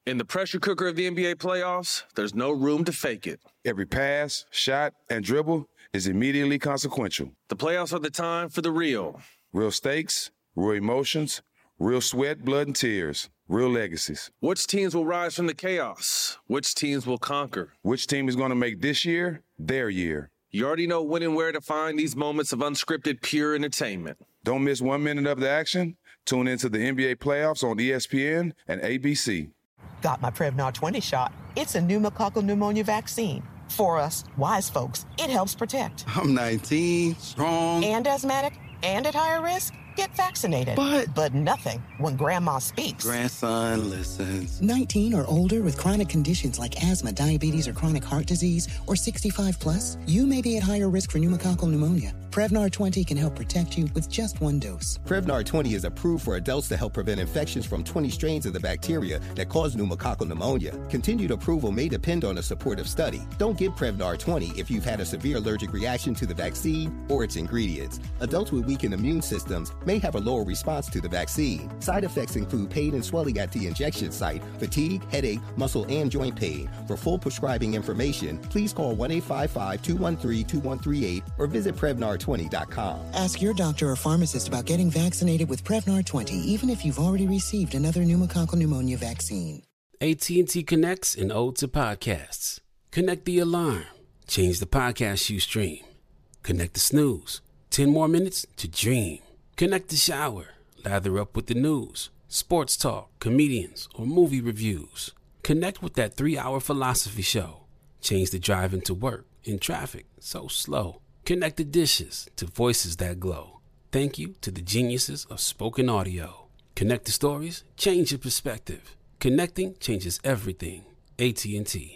In the pressure cooker of the NBA playoffs, there's no room to fake it. Every pass, shot, and dribble is immediately consequential. The playoffs are the time for the real. Real stakes, real emotions, real sweat, blood, and tears, real legacies. Which teams will rise from the chaos? Which teams will conquer? Which team is going to make this year their year? You already know when and where to find these moments of unscripted, pure entertainment. Don't miss 1 minute of the action. Tune into the NBA playoffs on ESPN and ABC. Got my Prevnar 20 shot. It's a pneumococcal pneumonia vaccine. For us, wise folks, it helps protect. I'm 19, strong. And asthmatic, and at higher risk. Get vaccinated. But nothing when grandma speaks. Grandson listens. 19 or older with chronic conditions like asthma, diabetes, or chronic heart disease, or 65 plus, you may be at higher risk for pneumococcal pneumonia. Prevnar 20 can help protect you with just 1 dose. Prevnar 20 is approved for adults to help prevent infections from 20 strains of the bacteria that cause pneumococcal pneumonia. Continued approval may depend on a supportive study. Don't get Prevnar 20 if you've had a severe allergic reaction to the vaccine or its ingredients. Adults with weakened immune systems may have a lower response to the vaccine. Side effects include pain and swelling at the injection site, fatigue, headache, muscle, and joint pain. For full prescribing information, please call 1-855-213-2138 or visit Prevnar20.com. Ask your doctor or pharmacist about getting vaccinated with Prevnar 20, even if you've already received another pneumococcal pneumonia vaccine. AT&T connects an ode to podcasts. Connect the alarm. Change the podcast you stream. Connect the snooze. 10 more minutes to dream. Connect the shower. Lather up with the news, sports talk, comedians, or movie reviews. Connect with that 3-hour philosophy show. Change the drive into work in traffic so slow. Connect the dishes to voices that glow. Thank you to the geniuses of spoken audio. Connect the stories, change your perspective. Connecting changes everything. AT&T.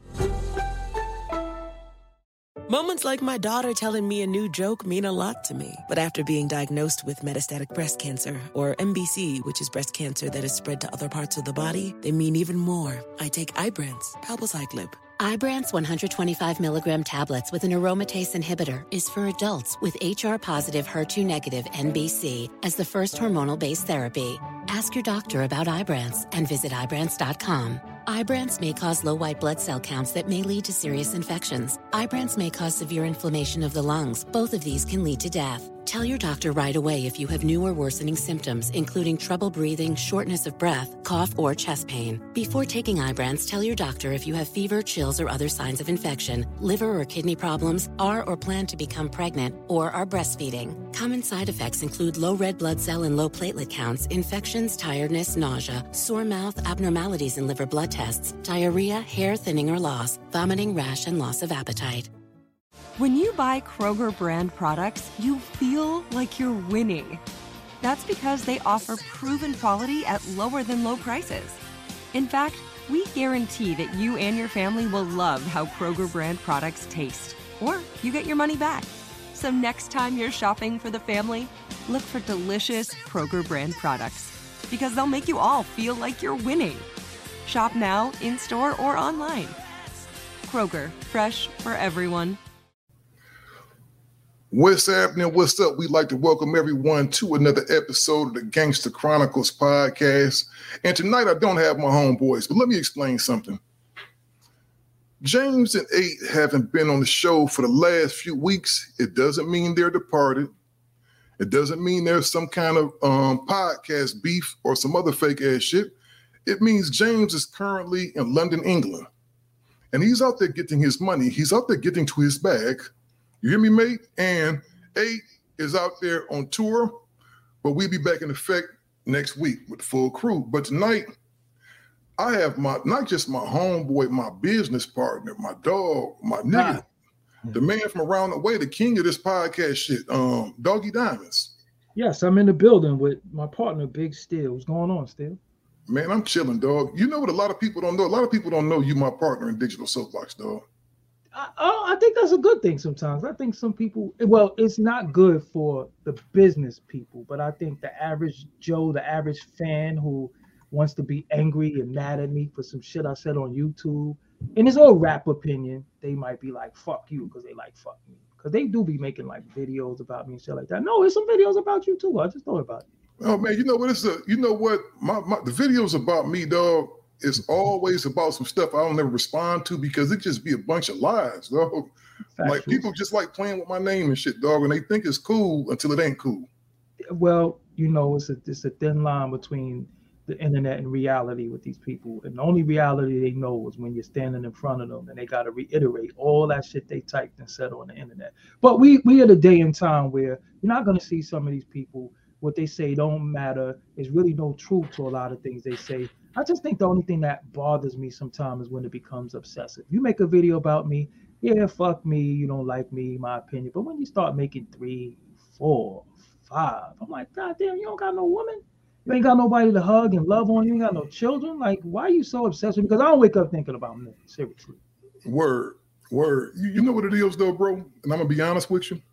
Moments like my daughter telling me a new joke mean a lot to me. But after being diagnosed with metastatic breast cancer, or MBC, which is breast cancer that is spread to other parts of the body, they mean even more. I take Ibrance, palbociclib. Ibrance 125 milligram tablets with an aromatase inhibitor is for adults with HR-positive, HER2-negative MBC as the first hormonal-based therapy. Ask your doctor about Ibrance and visit Ibrance.com. Ibrance may cause low white blood cell counts that may lead to serious infections. Ibrance may cause severe inflammation of the lungs. Both of these can lead to death. Tell your doctor right away if you have new or worsening symptoms, including trouble breathing, shortness of breath, cough, or chest pain. Before taking Ibrance, tell your doctor if you have fever, chills, or other signs of infection, liver or kidney problems, are or plan to become pregnant, or are breastfeeding. Common side effects include low red blood cell and low platelet counts, infections, tiredness, nausea, sore mouth, abnormalities in liver blood tests, diarrhea, hair thinning or loss, vomiting, rash, and loss of appetite. When you buy Kroger brand products, you feel like you're winning. That's because they offer proven quality at lower than low prices. In fact, we guarantee that you and your family will love how Kroger brand products taste, or you get your money back. So next time you're shopping for the family, look for delicious Kroger brand products, because they'll make you all feel like you're winning. Shop now, in-store, or online. Kroger, fresh for everyone. What's happening? What's up? We'd like to welcome everyone to another episode of the Gangster Chronicles podcast. And tonight I don't have my homeboys, but let me explain something. James and 8 haven't been on the show for the last few weeks. It doesn't mean they're departed. It doesn't mean there's some kind of podcast beef or some other fake ass shit. It means James is currently in London, England. And he's out there getting his money. He's out there getting to his bag. You hear me, mate? And 8 is out there on tour, but we'll be back in effect next week with the full crew. But tonight, I have not just my homeboy, my business partner, my dog, my nigga, the man from around the way, the king of this podcast shit, Doggy Diamonds. Yes, I'm in the building with my partner, Big Steel. What's going on, Steel? Man, I'm chilling, dog. You know what a lot of people don't know? A lot of people don't know you my partner in Digital Soapbox, dog. I think that's a good thing sometimes. I think some people, well, it's not good for the business people, but I think the average Joe, the average fan who wants to be angry and mad at me for some shit I said on YouTube, and it's all rap opinion, they might be like, fuck you, because they like fuck me. Because they do be making like videos about me and shit like that. No, there's some videos about you too. I just thought about it. Oh man, you know what? The videos about me, dog. it's always about some stuff I don't ever respond to because it just be a bunch of lies, dog. Like people just like playing with my name and shit, dog, and they think it's cool until it ain't cool. Well, you know, it's a thin line between the internet and reality with these people, and the only reality they know is when you're standing in front of them and they got to reiterate all that shit they typed and said on the internet. But we at a day and time where you're not going to see some of these people, what they say don't matter. There's really no truth to a lot of things they say. I just think the only thing that bothers me sometimes is when it becomes obsessive. You make a video about me, yeah, fuck me, you don't like me, my opinion. But when you start making 3, 4, 5, I'm like, God damn, you don't got no woman? You ain't got nobody to hug and love on. You ain't got no children. Like, why are you so obsessed with me? Because I don't wake up thinking about men, seriously. Word. You know what it is, though, bro? And I'm going to be honest with you.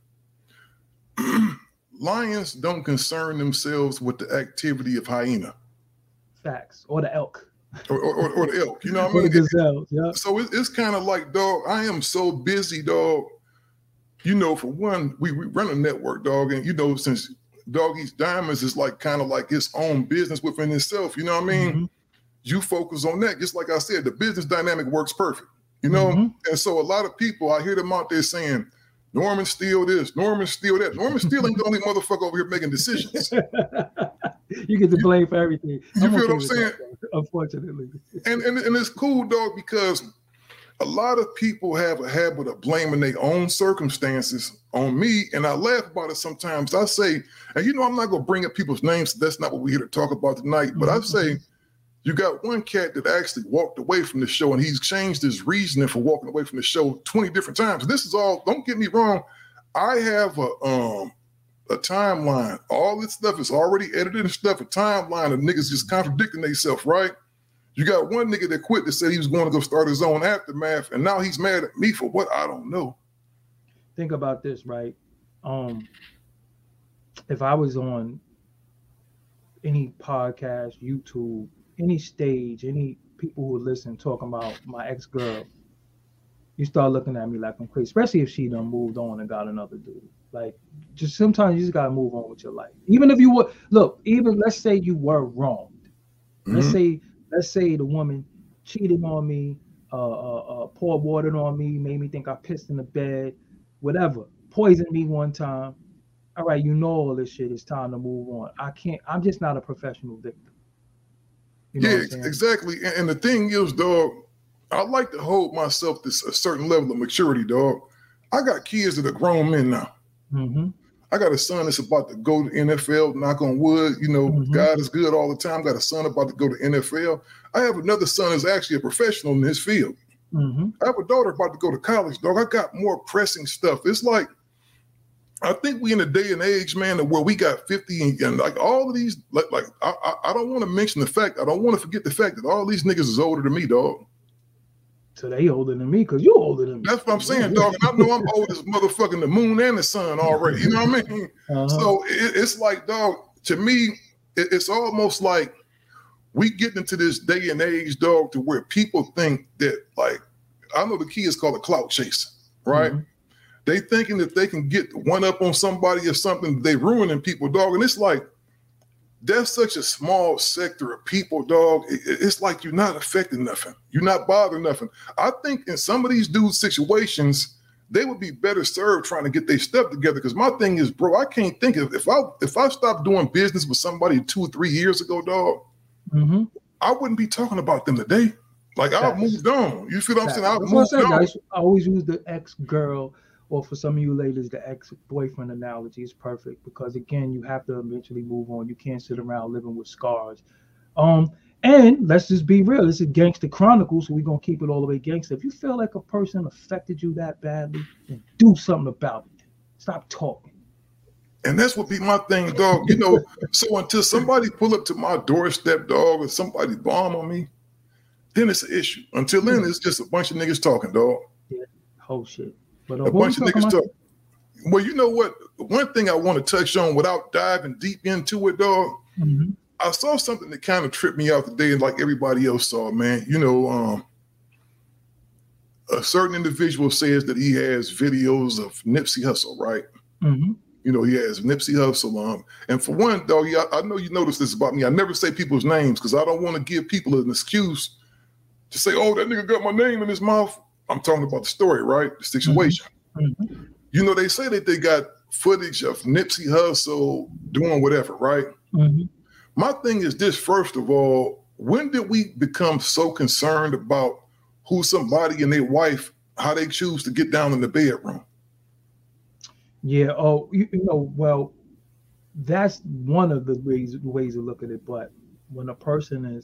Lions don't concern themselves with the activity of hyena. Facts. Or the elk. Or the elk. You know what I Or mean? the gazelle, yeah. So it's kind of like, dog, I am so busy, dog. You know, for one, we run a network, dog. And, you know, since Doggy's Diamonds is like kind of like its own business within itself. You know what I mean? Mm-hmm. You focus on that. Just like I said, the business dynamic works perfect. You know? Mm-hmm. And so a lot of people, I hear them out there saying, Norman Steele this, Norman Steele that. Norman Steele ain't the only motherfucker over here making decisions. You get the blame for everything. You feel what I'm saying? That, unfortunately. And it's cool, dog, because a lot of people have a habit of blaming their own circumstances on me, and I laugh about it sometimes. I say, and you know, I'm not going to bring up people's names. That's not what we're here to talk about tonight. But I say, you got one cat that actually walked away from the show, and he's changed his reasoning for walking away from the show 20 different times. This is all, don't get me wrong, I have a timeline. All this stuff is already edited and stuff, a timeline of niggas just contradicting themselves, right? You got one nigga that quit that said he was going to go start his own Aftermath, and now he's mad at me for what? I don't know. Think about this, right? If I was on any podcast, YouTube, any stage, any people who listen talking about my ex-girl, you start looking at me like I'm crazy, especially if she done moved on and got another dude. Like, just sometimes you just got to move on with your life. Even if you were, look, even let's say you were wronged. Mm-hmm. Let's say the woman cheated on me, poured water on me, made me think I pissed in the bed, whatever, poisoned me one time. All right, you know all this shit. It's time to move on. I'm just not a professional victim. You know exactly. And the thing is, dog, I like to hold myself to a certain level of maturity, dog. I got kids that are grown men now. Mm-hmm. I got a son that's about to go to NFL, knock on wood. You know, God is good all the time. Got a son about to go to NFL. I have another son that's actually a professional in his field. Mm-hmm. I have a daughter about to go to college, dog. I got more pressing stuff. It's like, I think we in a day and age, man, where we got 50 and like all of these, like I don't want to mention the fact, I don't want to forget the fact that all these niggas is older than me, dog. So they older than me because you older than me. That's what I'm saying, dog. And I know I'm old as motherfucking the moon and the sun already. You know what I mean? Uh-huh. So it's like, dog, to me, it's almost like we getting into this day and age, dog, to where people think that, like, I know the key is called a clout chase, right? Mm-hmm. They thinking that they can get one up on somebody or something, they ruining people, dog. And it's like, that's such a small sector of people, dog. It's like you're not affecting nothing. You're not bothering nothing. I think in some of these dudes' situations, they would be better served trying to get their stuff together. Because my thing is, bro, I can't think of if I stopped doing business with somebody 2 or 3 years ago, dog, I wouldn't be talking about them today. Like, I've moved on. You feel what I'm saying? I've moved on. I always use the ex-girl, or for some of you ladies, the ex-boyfriend analogy is perfect because, again, you have to eventually move on. You can't sit around living with scars. And let's just be real. This is Gangster Chronicles, so we're going to keep it all the way gangster. If you feel like a person affected you that badly, then do something about it. Stop talking. And that's what be my thing, dog. You know, so until somebody pull up to my doorstep, dog, or somebody bomb on me, then it's an issue. Until then, it's just a bunch of niggas talking, dog. Yeah, whole shit. But, a bunch of niggas talking. Well, you know what? One thing I want to touch on without diving deep into it, dog, I saw something that kind of tripped me out today, and like everybody else saw, man. You know, a certain individual says that he has videos of Nipsey Hussle, right? You know, he has Nipsey Hussle. And for one, dog, I know you noticed this about me. I never say people's names because I don't want to give people an excuse to say, oh, that nigga got my name in his mouth. I'm talking about the story, right? The situation. Mm-hmm. You know, they say that they got footage of Nipsey Hussle doing whatever, right? Mm-hmm. My thing is this, first of all, when did we become so concerned about who somebody and their wife, how they choose to get down in the bedroom? Yeah. Oh, you know, well, that's one of the ways to look at it. But when a person is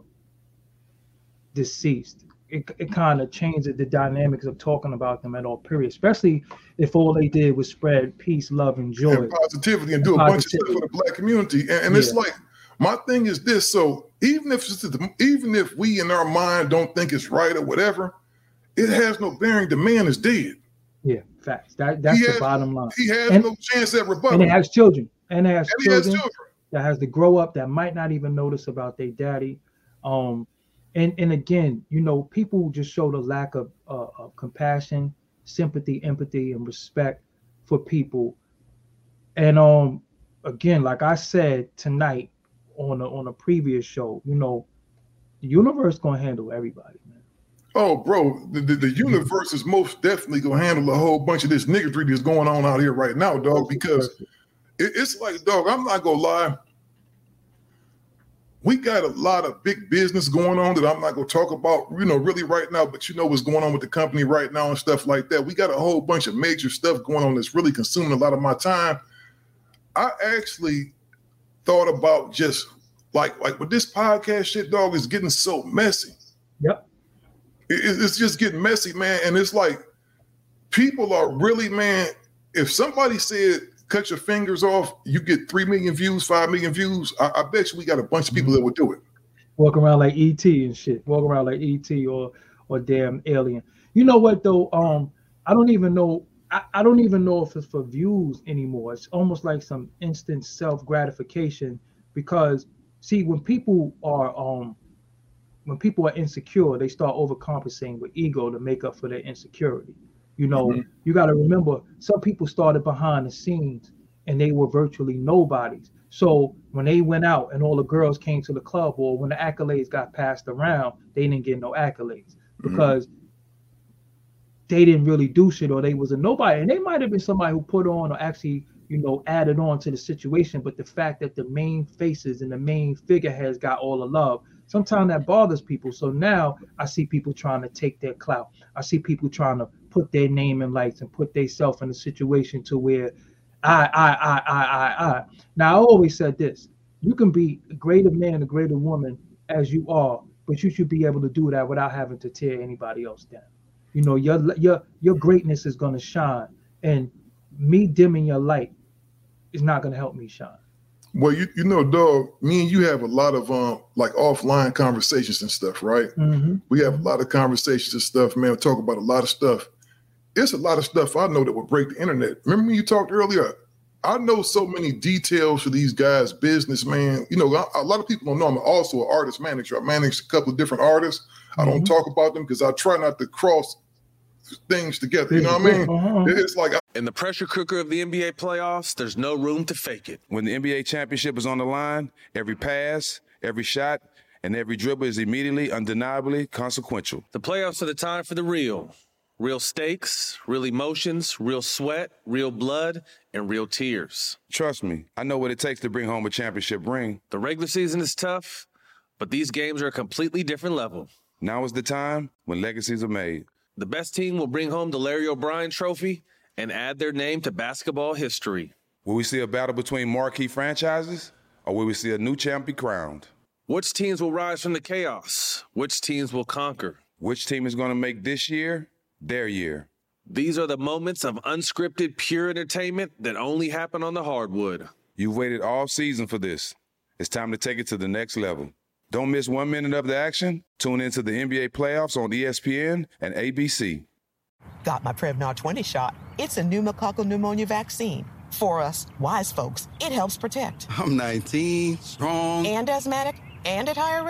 deceased, it kind of changes the dynamics of talking about them at all, period. Especially if all they did was spread peace, love, and joy. And positivity and do a bunch of stuff for the Black community. And it's like, my thing is this. So even if we in our mind don't think it's right or whatever, it has no bearing. The man is dead. Yeah, facts. That's the bottom line. He has no chance at rebuttal. And he has children. And he has children children that has to grow up that might not even notice about their daddy. And again, you know, people just show the lack of compassion, sympathy, empathy, and respect for people. And again, like I said tonight on a previous show, you know, the universe gonna handle everybody, man. Oh, bro, the universe is most definitely gonna handle a whole bunch of this niggery that's going on out here right now, dog. Because it's like, dog, I'm not gonna lie. We got a lot of big business going on that I'm not going to talk about, you know, really right now, but you know what's going on with the company right now and stuff like that. We got a whole bunch of major stuff going on that's really consuming a lot of my time. I actually thought about just like with this podcast shit, dog, is getting so messy. Yep. It's just getting messy, man. And it's like people are really, man, if somebody said, cut your fingers off, you get 3 million views, 5 million views. I bet you we got a bunch of people that would do it. Walk around like ET and shit. Walk around like ET or damn alien. You know what though? I don't even know. I don't even know if it's for views anymore. It's almost like some instant self gratification because see, when people are insecure, they start overcompensating with ego to make up for their insecurity. You know, you got to remember, some people started behind the scenes and they were virtually nobodies. So when they went out and all the girls came to the club or when the accolades got passed around, they didn't get no accolades because they didn't really do shit or they was a nobody. And they might have been somebody who put on or actually, you know, added on to the situation. But the fact that the main faces and the main figureheads got all the love, sometimes that bothers people. So now I see people trying to take their clout. I see people trying to put their name in lights and put themselves in a situation to where I. Now, I always said this. You can be a greater man, a greater woman as you are, but you should be able to do that without having to tear anybody else down. You know, your greatness is going to shine, and me dimming your light is not going to help me shine. Well, you know, dog, me and you have a lot of like offline conversations and stuff, right? Mm-hmm. We have a lot of conversations and stuff, man. We talk about a lot of stuff. It's a lot of stuff I know that would break the internet. Remember when you talked earlier? I know so many details for these guys' business, man. You know, a lot of people don't know I'm also an artist manager. I manage a couple of different artists. I don't talk about them because I try not to cross things together. You know what I mean? It's like in the pressure cooker of the NBA playoffs, there's no room to fake it. When the NBA championship is on the line, every pass, every shot, and every dribble is immediately, undeniably consequential. The playoffs are the time for the real. Real stakes, real emotions, real sweat, real blood, and real tears. Trust me, I know what it takes to bring home a championship ring. The regular season is tough, but these games are a completely different level. Now is the time when legacies are made. The best team will bring home the Larry O'Brien Trophy and add their name to basketball history. Will we see a battle between marquee franchises, or will we see a new champ be crowned? Which teams will rise from the chaos? Which teams will conquer? Which team is going to make this year their year? These are the moments of unscripted, pure entertainment that only happen on the hardwood. You've waited all season for this. It's time to take it to the next level. Don't miss 1 minute of the action. Tune into the NBA playoffs on ESPN and ABC. Got my Prevnar 20 shot. It's a pneumococcal pneumonia vaccine. For us, wise folks, it helps protect. I'm 19, strong. And asthmatic, and at higher risk.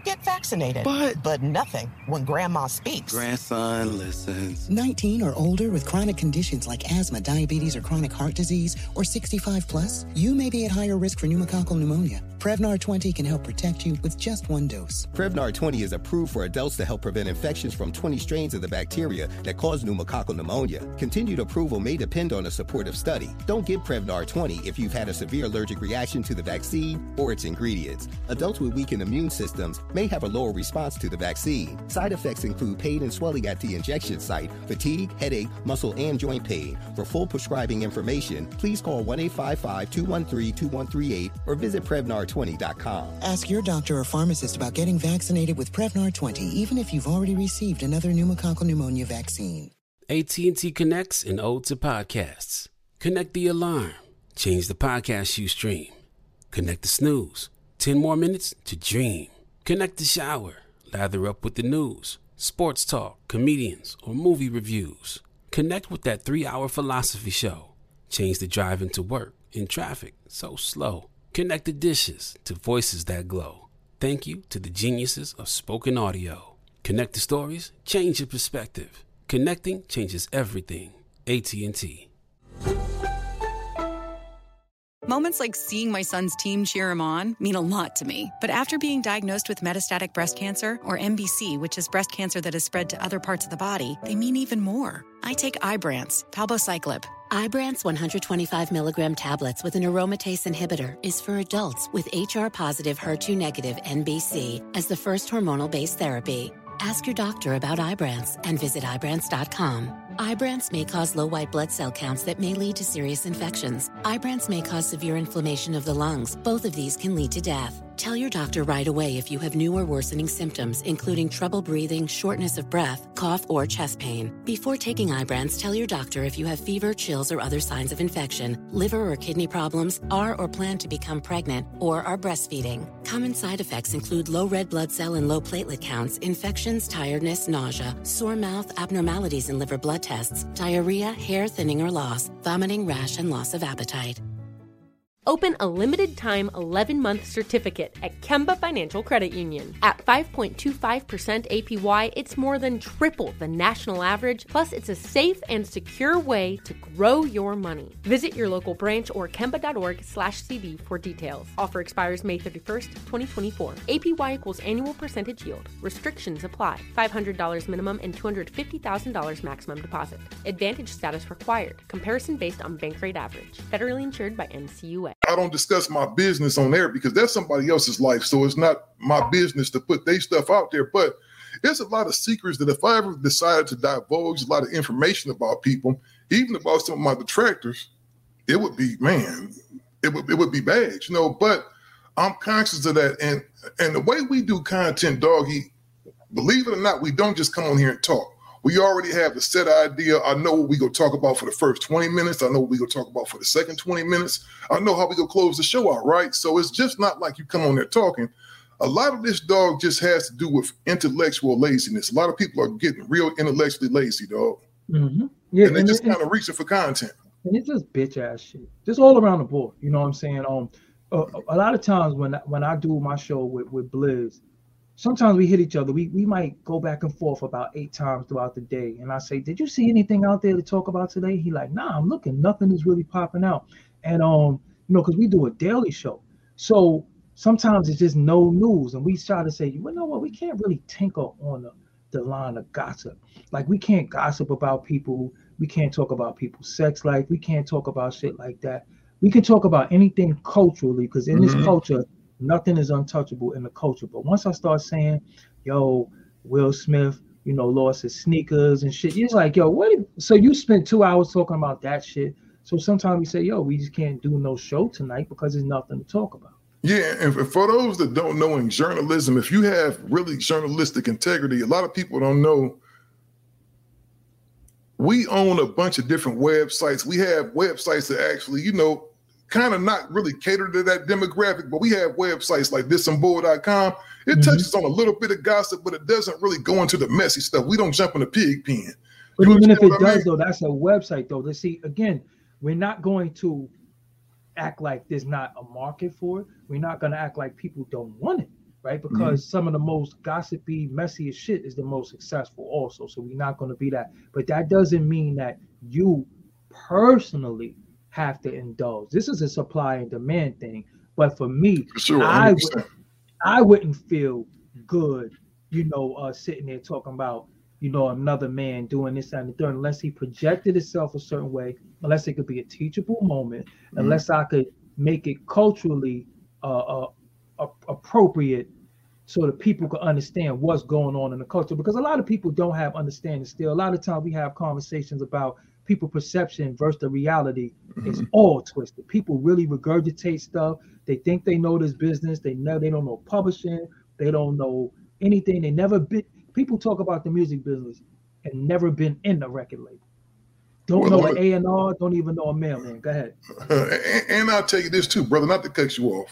get vaccinated. But nothing when grandma speaks. Grandson listens. 19 or older with chronic conditions like asthma, diabetes, or chronic heart disease, or 65 plus, you may be at higher risk for pneumococcal pneumonia. Prevnar 20 can help protect you with just one dose. Prevnar 20 is approved for adults to help prevent infections from 20 strains of the bacteria that cause pneumococcal pneumonia. Continued approval may depend on a supportive study. Don't give Prevnar 20 if you've had a severe allergic reaction to the vaccine or its ingredients. Adults with weakened immune systems may have a lower response to the vaccine. Side effects include pain and swelling at the injection site, fatigue, headache, muscle, and joint pain. For full prescribing information, please call 1-855-213-2138 or visit Prevnar20.com. Ask your doctor or pharmacist about getting vaccinated with Prevnar 20, even if you've already received another pneumococcal pneumonia vaccine. AT&T connects an ode to podcasts. Connect the alarm. Change the podcast you stream. Connect the snooze. 10 more minutes to dream. Connect the shower. Lather up with the news, sports talk, comedians, or movie reviews. Connect with that 3-hour philosophy show. Change the drive into work in traffic so slow. Connect the dishes to voices that glow. Thank you to the geniuses of spoken audio. Connect the stories, change your perspective. Connecting changes everything. AT&T. Moments like seeing my son's team cheer him on mean a lot to me. But after being diagnosed with metastatic breast cancer, or MBC, which is breast cancer that has spread to other parts of the body, they mean even more. I take Ibrance, palbociclib. Ibrance 125 milligram tablets with an aromatase inhibitor is for adults with HR-positive, HER2-negative NBC as the first hormonal-based therapy. Ask your doctor about Ibrance and visit Ibrance.com. Ibrance may cause low white blood cell counts that may lead to serious infections. Ibrance may cause severe inflammation of the lungs. Both of these can lead to death. Tell your doctor right away if you have new or worsening symptoms, including trouble breathing, shortness of breath, cough, or chest pain. Before taking Ibrance, tell your doctor if you have fever, chills, or other signs of infection, liver or kidney problems, are or plan to become pregnant, or are breastfeeding. Common side effects include low red blood cell and low platelet counts, infections, tiredness, nausea, sore mouth, abnormalities in liver blood tests, diarrhea, hair thinning or loss, vomiting, rash, and loss of appetite. Open a limited-time 11-month certificate at Kemba Financial Credit Union. At 5.25% APY, it's more than triple the national average, plus it's a safe and secure way to grow your money. Visit your local branch or kemba.org/cb for details. Offer expires May 31st, 2024. APY equals annual percentage yield. Restrictions apply. $500 minimum and $250,000 maximum deposit. Advantage status required. Comparison based on bank rate average. Federally insured by NCUA. I don't discuss my business on air because that's somebody else's life. So it's not my business to put their stuff out there. But there's a lot of secrets that if I ever decided to divulge a lot of information about people, even about some of my detractors, it would be, man, it would be bad, you know. But I'm conscious of that. And the way we do content, Doggy, believe it or not, we don't just come on here and talk. We already have the set idea. I know what we go talk about for the first 20 minutes. I know what we go talk about for the second 20 minutes. I know how we go close the show out, right? So it's just not like you come on there talking. A lot of this, dog, just has to do with intellectual laziness. A lot of people are getting real intellectually lazy, dog. Mm-hmm. Yeah, and they're just kind of reaching for content. And it's just bitch ass shit. Just all around the board. You know what I'm saying? A lot of times when I do my show with Blizz, sometimes we hit each other. We might go back and forth about 8 times throughout the day. And I say, did you see anything out there to talk about today? He like, nah, I'm looking. Nothing is really popping out. And, you know, because we do a daily show. So sometimes it's just no news. And we try to say, you know what? We can't really tinker on the line of gossip. Like, we can't gossip about people. We can't talk about people's sex life. We can't talk about shit like that. We can talk about anything culturally because in this culture, nothing is untouchable in the culture. But once I start saying, yo, Will Smith, you know, lost his sneakers and shit, it's like, yo, so you spent 2 hours talking about that shit. So sometimes we say, yo, we just can't do no show tonight because there's nothing to talk about. Yeah, and for those that don't know, in journalism, if you have really journalistic integrity, a lot of people don't know, we own a bunch of different websites. We have websites that actually, you know, kind of not really cater to that demographic, but we have websites like thisandbull.com. It touches on a little bit of gossip, but it doesn't really go into the messy stuff. We don't jump in the pig pen. But even if it does, though, that's a website, though. Let's see, again, we're not going to act like there's not a market for it. We're not going to act like people don't want it. right? Because some of the most gossipy, messiest shit is the most successful also. So we're not going to be that. But that doesn't mean that you personally have to indulge. This is a supply and demand thing. But for me, sure, I wouldn't feel good, sitting there talking about, another man doing this and the third, unless he projected himself a certain way, unless it could be a teachable moment, unless I could make it culturally appropriate so that people could understand what's going on in the culture. Because a lot of people don't have understanding still. A lot of times we have conversations about people perception versus the reality. It's all twisted. People really regurgitate stuff. They think they know this business. They don't know publishing. They don't know anything. They never been. People talk about the music business and never been in a record label. Don't know an A&R. Don't even know a mailman. Go ahead. And I'll tell you this too, brother. Not to cut you off,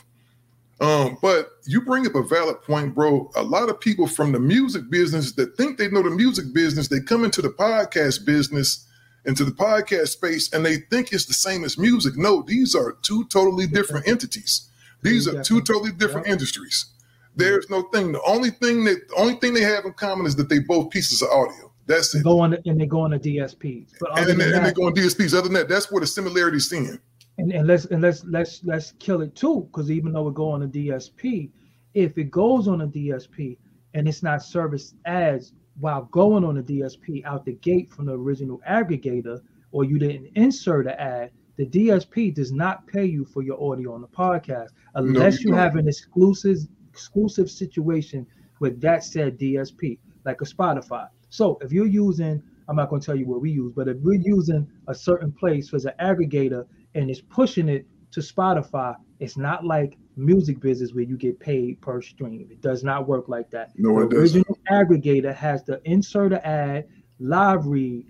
but you bring up a valid point, bro. A lot of people from the music business that think they know the music business, they come into the podcast business, into the podcast space, and they think it's the same as music. No, these are two totally different entities. These are two totally different industries. There's no thing. The only thing they have in common is that they both pieces of audio. That's it. They go on DSPs. But and they go on DSPs. Other than that, that's where the similarities seen. And let's kill it too, because even though it go on a DSP, if it goes on a DSP and it's not serviced ads while going on a DSP out the gate from the original aggregator, or you didn't insert an ad, the DSP does not pay you for your audio on the podcast unless you have an exclusive situation with that said DSP, like a Spotify. So if you're using, I'm not going to tell you what we use, but if we're using a certain place as an aggregator and it's pushing it to Spotify, it's not like music business where you get paid per stream. It does not work like that. No, it doesn't. The original aggregator has to insert an ad, live read,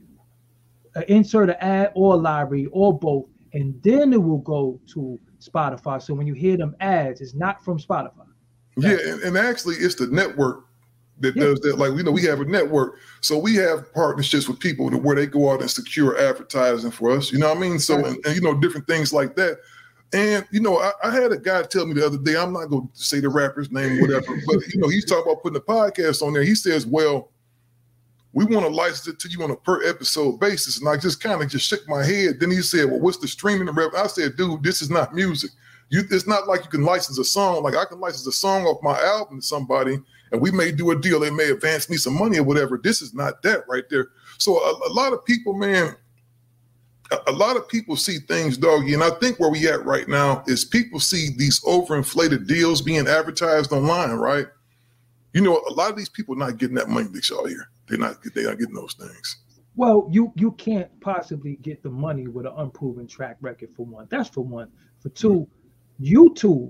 insert an ad or live read or both, and then it will go to Spotify. So when you hear them ads, it's not from Spotify. Yeah, and actually it's the network that does that. Like, we have a network. So we have partnerships with people where they go out and secure advertising for us. You know what I mean? So, and different things like that. And, I had a guy tell me the other day, I'm not going to say the rapper's name, whatever, but, he's talking about putting a podcast on there. He says, well, we want to license it to you on a per episode basis. And I just kind of just shook my head. Then he said, well, what's the streaming revenue? I said, dude, this is not music. It's not like you can license a song. Like I can license a song off my album to somebody and we may do a deal. They may advance me some money or whatever. This is not that right there. So a lot of people, man, a lot of people see things, doggy. And I think where we at right now is people see these overinflated deals being advertised online, right? A lot of these people not getting that money that y'all hear. They're not getting those things. Well, you can't possibly get the money with an unproven track record, for one. That's for one. For two, YouTube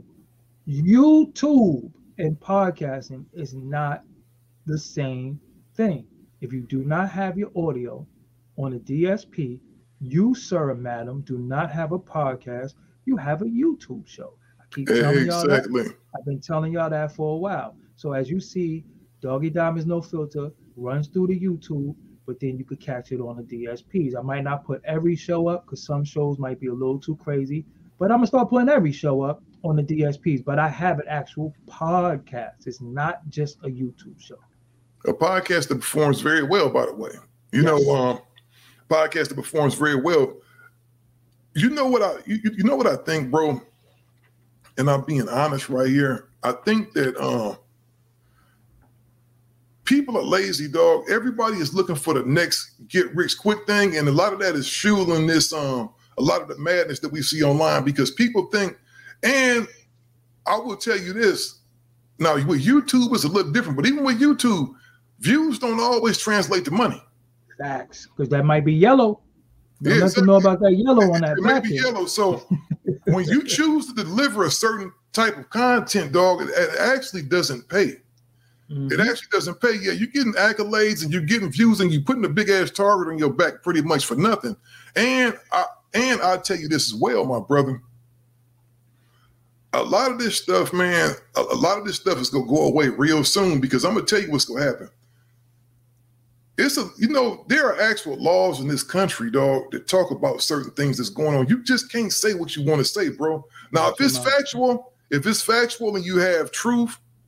and podcasting is not the same thing. If you do not have your audio on a DSP, you, sir or madam, do not have a podcast. You have a YouTube show. I keep telling y'all that. I've been telling y'all that for a while. So as you see, Doggy Diamonds No Filter runs through the YouTube, but then you could catch it on the DSPs. I might not put every show up because some shows might be a little too crazy, but I'm going to start putting every show up on the DSPs. But I have an actual podcast. It's not just a YouTube show. A podcast that performs very well, by the way. Podcast that performs very well. You know what I think, bro? And I'm being honest right here. I think that people are lazy, dog. Everybody is looking for the next get rich quick thing, and a lot of that is fueling this a lot of the madness that we see online because people think, and I will tell you this, now with YouTube it's a little different, but even with YouTube, views don't always translate to money. Facts, because that might be yellow. You have to know about that yellow on that. It might be yellow. So when you choose to deliver a certain type of content, dog, it actually doesn't pay. Mm-hmm. It actually doesn't pay. Yeah, you're getting accolades and you're getting views and you're putting a big ass target on your back pretty much for nothing. And I'll tell you this as well, my brother. A lot of this stuff, man, a lot of this stuff is going to go away real soon because I'm going to tell you what's going to happen. There are actual laws in this country, dog, that talk about certain things that's going on. You just can't say what you want to say, bro. Now, if it's factual and you have truth,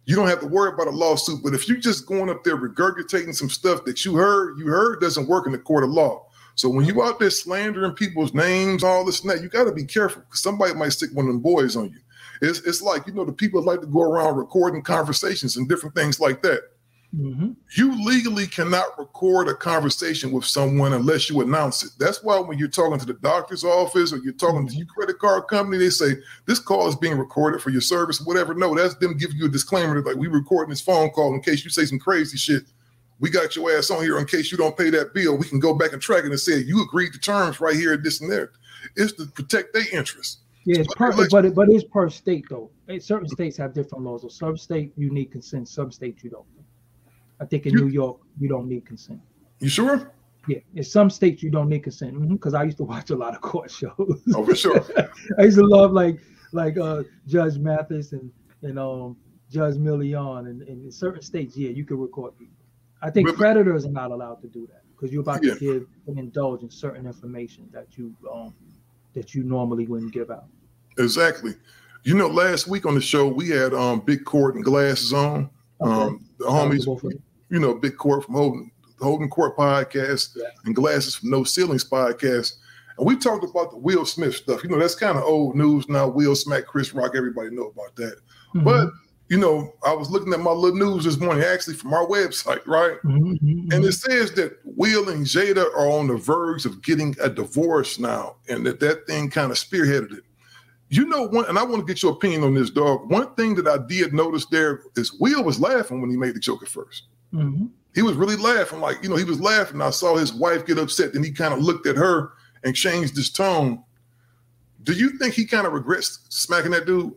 you don't have to worry about a lawsuit. But if you're just going up there regurgitating some stuff that you heard doesn't work in the court of law. So when you out there slandering people's names, all this and that, you got to be careful because somebody might stick one of them boys on you. It's like, the people like to go around recording conversations and different things like that. Mm-hmm. You legally cannot record a conversation with someone unless you announce it. That's why when you're talking to the doctor's office or you're talking to your credit card company, they say this call is being recorded for your service, whatever. No, that's them giving you a disclaimer like we recording this phone call in case you say some crazy shit. We got your ass on here in case you don't pay that bill. We can go back and track it and say you agreed to terms right here, this and there. It's to protect their interests. Yeah, it's but it's per state though. Certain states have different laws. So some states you need consent, some states you don't. I think in New York you don't need consent. You sure? Yeah, in some states you don't need consent. Because I used to watch a lot of court shows. Oh, for sure. I used to love like Judge Mathis and Judge Millian, and in certain states, yeah, you can record people. I think creditors are not allowed to do that because you're about to give and indulge in certain information that you normally wouldn't give out. Exactly. Last week on the show we had Big Court and Glasses on. Okay. The homies, Big Court from Holding Court podcast and Glasses from No Ceilings podcast. And we talked about the Will Smith stuff. That's kind of old news now. Will smack Chris Rock. Everybody know about that. Mm-hmm. But, I was looking at my little news this morning, actually from our website, right? Mm-hmm. And it says that Will and Jada are on the verge of getting a divorce now and that thing kind of spearheaded it. And I want to get your opinion on this, dog. One thing that I did notice there is Will was laughing when he made the joke at first. Mm-hmm. He was really laughing. He was laughing. I saw his wife get upset, and he kind of looked at her and changed his tone. Do you think he kind of regrets smacking that dude?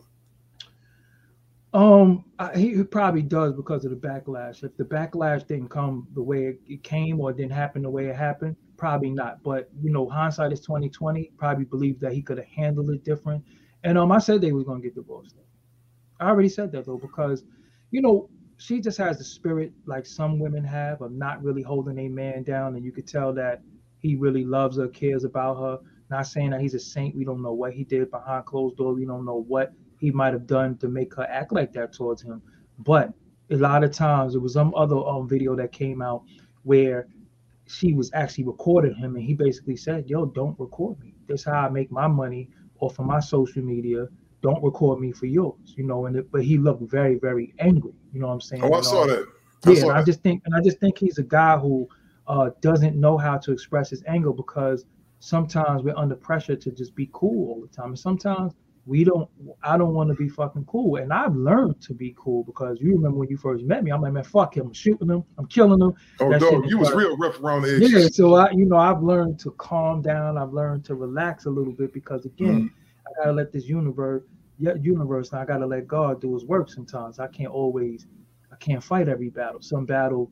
He probably does because of the backlash. If the backlash didn't come the way it came or didn't happen the way it happened, probably not. But, hindsight is 20/20. Probably believed that he could have handled it different. And I said they was going to get divorced. I already said that, though, because, she just has the spirit like some women have of not really holding a man down. And you could tell that he really loves her, cares about her. Not saying that he's a saint. We don't know what he did behind closed doors. We don't know what he might have done to make her act like that towards him. But a lot of times there was some other video that came out where she was actually recording him, and he basically said, yo, don't record me. That's how I make my money off of my social media. Don't record me for yours, but he looked very, very angry. You know what I'm saying? Oh, I saw that. I just think he's a guy who doesn't know how to express his anger because sometimes we're under pressure to just be cool all the time. And sometimes I don't want to be fucking cool. And I've learned to be cool because you remember when you first met me, I'm like, man, fuck him. I'm shooting him. I'm killing him. Oh, dog, you was real rough around the edges. Yeah, so I've learned to calm down. I've learned to relax a little bit because, again, I got to let this universe, and I got to let God do his work sometimes. I can't fight every battle. Some battles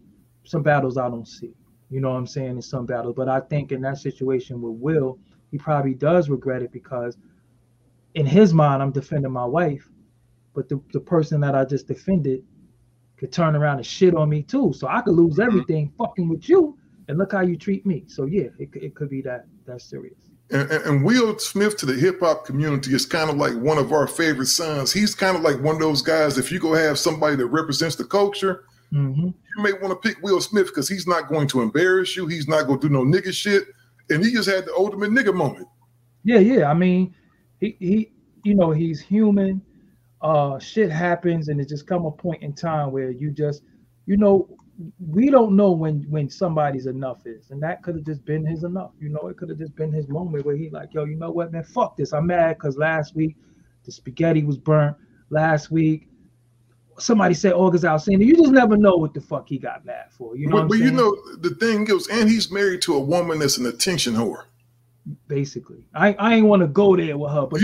I don't see. You know what I'm saying? In some battles. But I think in that situation with Will, he probably does regret it because in his mind, I'm defending my wife, but the person that I just defended could turn around and shit on me too. So I could lose everything fucking with you, and look how you treat me. So yeah, it could be that serious. And Will Smith to the hip hop community is kind of like one of our favorite sons. He's kind of like one of those guys. If you go have somebody that represents the culture, you may want to pick Will Smith because he's not going to embarrass you. He's not going to do no nigga shit, and he just had the ultimate nigga moment. Yeah. I mean. He he's human. Shit happens, and it just come a point in time where you just, we don't know when somebody's enough is, and that could have just been his enough. It could have just been his moment where he like, yo, you know what, man, fuck this. I'm mad because last week the spaghetti was burnt. Last week somebody said August Alsina. You just never know what the fuck he got mad for. But the thing is, and he's married to a woman that's an attention whore. Basically, I ain't want to go there with her, but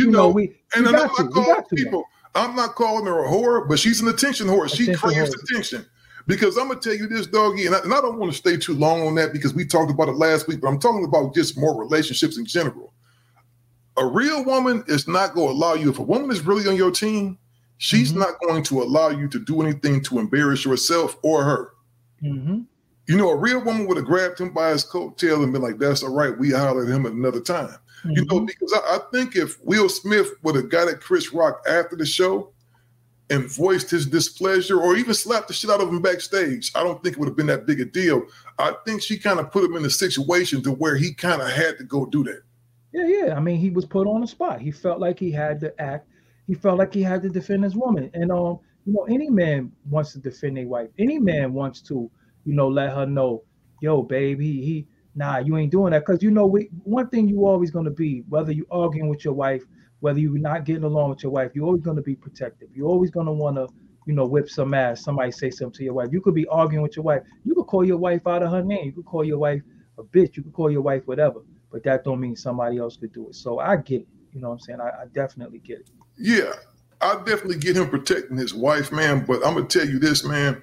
I'm not calling her a whore, but she's an attention whore. She craves attention because I'm gonna tell you this, doggy, and I don't want to stay too long on that because we talked about it last week, but I'm talking about just more relationships in general. A real woman is not going to allow you. If a woman is really on your team, she's not going to allow you to do anything to embarrass yourself or her. A real woman would have grabbed him by his coattail and been like, that's all right. We holler at him at another time. Because I think if Will Smith would have got at Chris Rock after the show, and voiced his displeasure or even slapped the shit out of him backstage, I don't think it would have been that big a deal. I think she kind of put him in a situation to where he kind of had to go do that. Yeah. I mean, he was put on the spot. He felt like he had to act. He felt like he had to defend his woman. And, any man wants to defend their wife. Any man wants to, let her know, yo, baby, you ain't doing that. Because, one thing you always going to be, whether you arguing with your wife, whether you're not getting along with your wife, you're always going to be protective. You're always going to want to, whip some ass. Somebody say something to your wife. You could be arguing with your wife. You could call your wife out of her name. You could call your wife a bitch. You could call your wife whatever. But that don't mean somebody else could do it. So I get it. You know what I'm saying? I definitely get it. Yeah, I definitely get him protecting his wife, man. But I'm going to tell you this, man.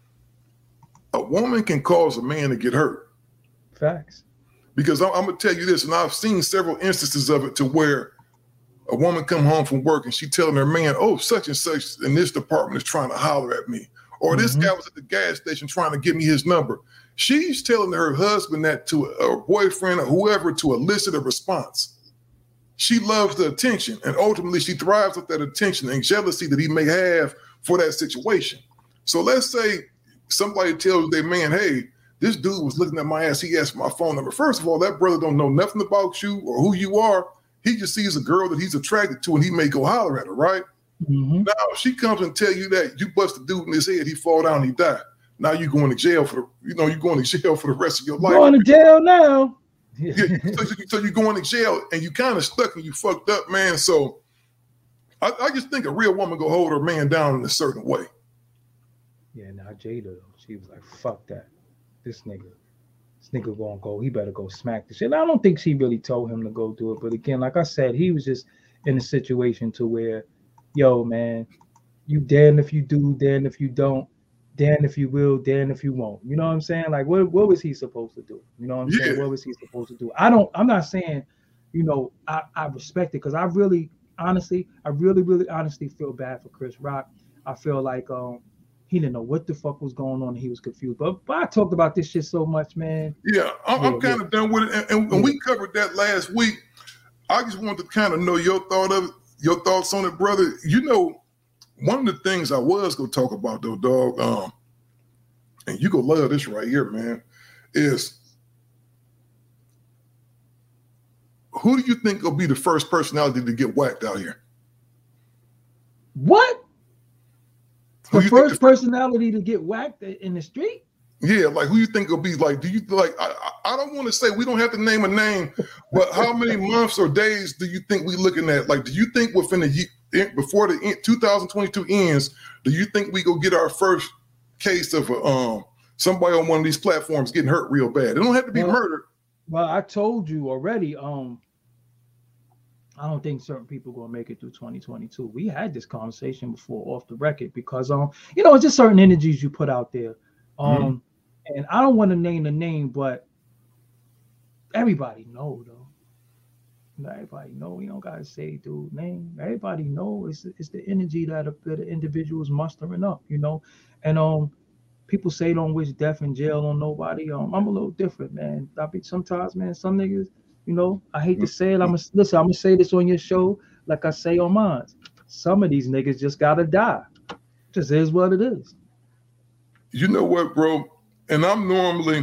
A woman can cause a man to get hurt. Facts. Because I'm going to tell you this, and I've seen several instances of it to where a woman come home from work and she telling her man, oh, such and such in this department is trying to holler at me. Or this guy was at the gas station trying to give me his number. She's telling her husband that to a boyfriend or whoever to elicit a response. She loves the attention, and ultimately she thrives with that attention and jealousy that he may have for that situation. So let's say somebody tells their man, hey, this dude was looking at my ass. He asked for my phone number. First of all, that brother don't know nothing about you or who you are. He just sees a girl that he's attracted to, and he may go holler at her, right? Mm-hmm. Now, she comes and tell you that you bust a dude in his head, he fall down, he die. Now you're going to jail for the rest of your life. Going to jail now. Yeah, so you're going to jail, and you kind of stuck and you fucked up, man. So I just think a real woman go hold her man down in a certain way. Yeah, now Jada, she was like, fuck that. This nigga gonna go, he better go smack the shit. I don't think she really told him to go do it. But again, like I said, he was just in a situation to where, yo, man, you damned if you do, damned if you don't, damned if you will, damned if you won't. You know what I'm saying? Like, what was he supposed to do? You know what I'm saying? What was he supposed to do? I'm not saying, I respect it, because I really honestly feel bad for Chris Rock. I feel like he didn't know what the fuck was going on. He was confused. But I talked about this shit so much, man. Yeah, I'm kind of done with it. And we covered that last week. I just wanted to kind of know your thoughts on it, brother. One of the things I was going to talk about, though, dog, and you going to love this right here, man, is who do you think will be the first personality to get whacked out here? What? The first personality to get whacked in the street? Yeah, like who you think will be like? Do you like? I don't want to say, we don't have to name a name, but how many months or days do you think we looking at? Like, do you think within the year, before the 2022 ends, do you think we go get our first case of somebody on one of these platforms getting hurt real bad? It don't have to be murder. Well, I told you already. I don't think certain people gonna make it through 2022. We had this conversation before off the record because it's just certain energies you put out there. And I don't want to name the name, but everybody know though. Everybody know. We don't gotta say dude name. Everybody know it's the energy that the individuals mustering up, And people say don't wish death and jail on nobody. I'm a little different, man. Sometimes, man, some niggas. I hate to say it. I'm gonna say this on your show, like I say on mine. Some of these niggas just gotta die. Just is what it is. You know what, bro? And I'm normally,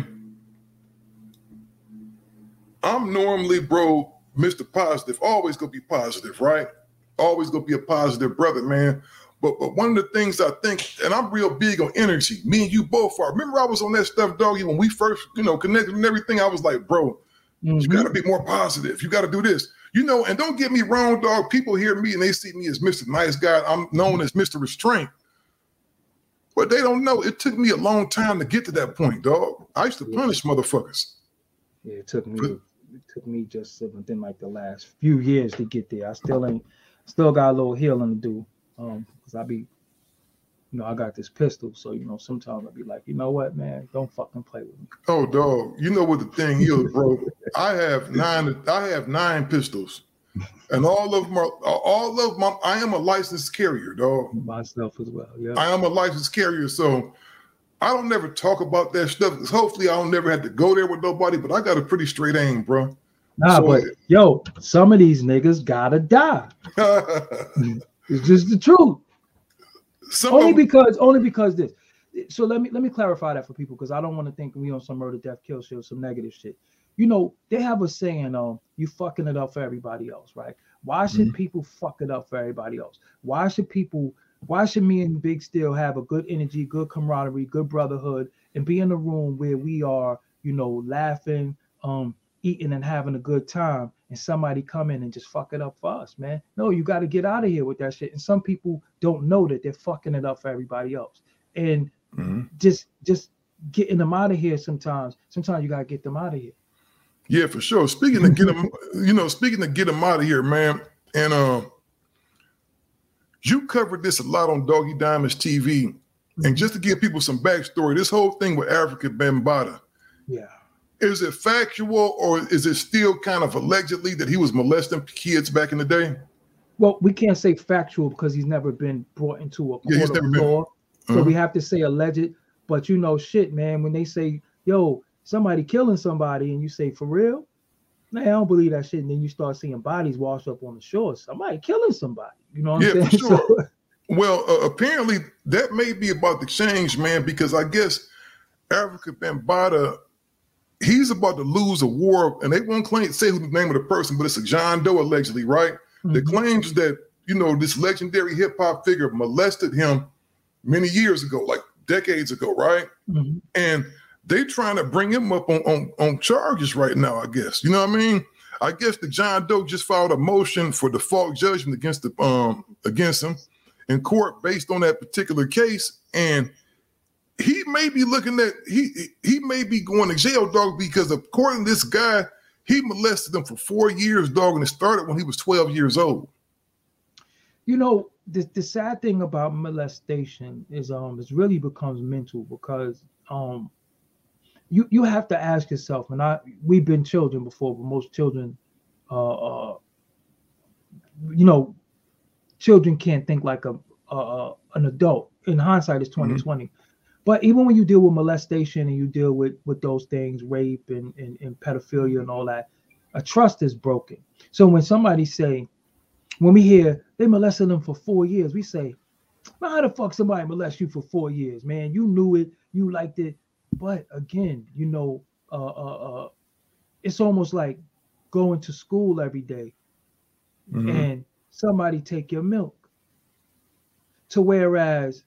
bro, Mr. Positive. Always gonna be positive, right? Always gonna be a positive brother, man. But one of the things I think, and I'm real big on energy. Me and you both are. Remember, I was on that stuff, doggy, when we first, connected and everything. I was like, bro. You got to be more positive. You got to do this. And don't get me wrong, dog. People hear me and they see me as Mr. Nice Guy. I'm known as Mr. Restraint. But they don't know. It took me a long time to get to that point, dog. I used to punish motherfuckers. Yeah, it took me just within like the last few years to get there. I still got a little healing to do. Because I got this pistol. So, sometimes I'll be like, you know what, man, don't fucking play with me. Oh, dog. You know what the thing is, bro? I have 9 pistols. And all of them, I am a licensed carrier, dog. Myself as well, yeah. I am a licensed carrier, so I don't never talk about that stuff, because hopefully I don't never have to go there with nobody, but I got a pretty straight aim, bro. But some of these niggas gotta die. It's just the truth. only because this. So let me clarify that for people, because I don't want to think we on some murder, death, kill shit, some negative shit. You know, they have a saying, you fucking it up for everybody else, right? Why should people fuck it up for everybody else? Why should me and Big Steel have a good energy, good camaraderie, good brotherhood, and be in a room where we are, you know, laughing, eating and having a good time, and somebody come in and just fuck it up for us, man? No, you got to get out of here with that shit. And some people don't know that they're fucking it up for everybody else. And just getting them out of here sometimes you got to get them out of here. Yeah, for sure. Speaking of get them out of here, man. And you covered this a lot on Doggy Diamonds TV. And just to give people some backstory, this whole thing with Africa Bambaataa. Yeah. Is it factual, or is it still kind of allegedly that he was molesting kids back in the day? Well, we can't say factual because he's never been brought into a court of law. So we have to say alleged. But you know, shit, man, when they say, yo, somebody killing somebody, and you say, for real? Man, I don't believe that shit. And then you start seeing bodies wash up on the shore. Somebody killing somebody. You know what I'm saying? For sure. Well, apparently that may be about to change, man, because I guess Africa Bambaataa, he's about to lose a war, and they won't say who the name of the person, but it's a John Doe allegedly, right? That claims that, you know, this legendary hip hop figure molested him many years ago, like decades ago, right? And they trying to bring him up on charges right now, I guess. You know what I mean? I guess the John Doe just filed a motion for default judgment against him in court based on that particular case, and he may be looking at he may be going to jail, dog, because according to this guy, he molested them for 4 years, dog, and it started when he was 12 years old. You know, the sad thing about molestation is it really becomes mental, because you have to ask yourself, and we've been children before, but most children you know, children can't think like an adult. In hindsight, it's 2020. But even when you deal with molestation and you deal with those things, rape and pedophilia and all that, a trust is broken. So when somebody say, when we hear they molested them for 4 years, we say, man, how the fuck somebody molest you for 4 years, man? You knew it, you liked it. But again, you know, it's almost like going to school every day and somebody take your milk. To whereas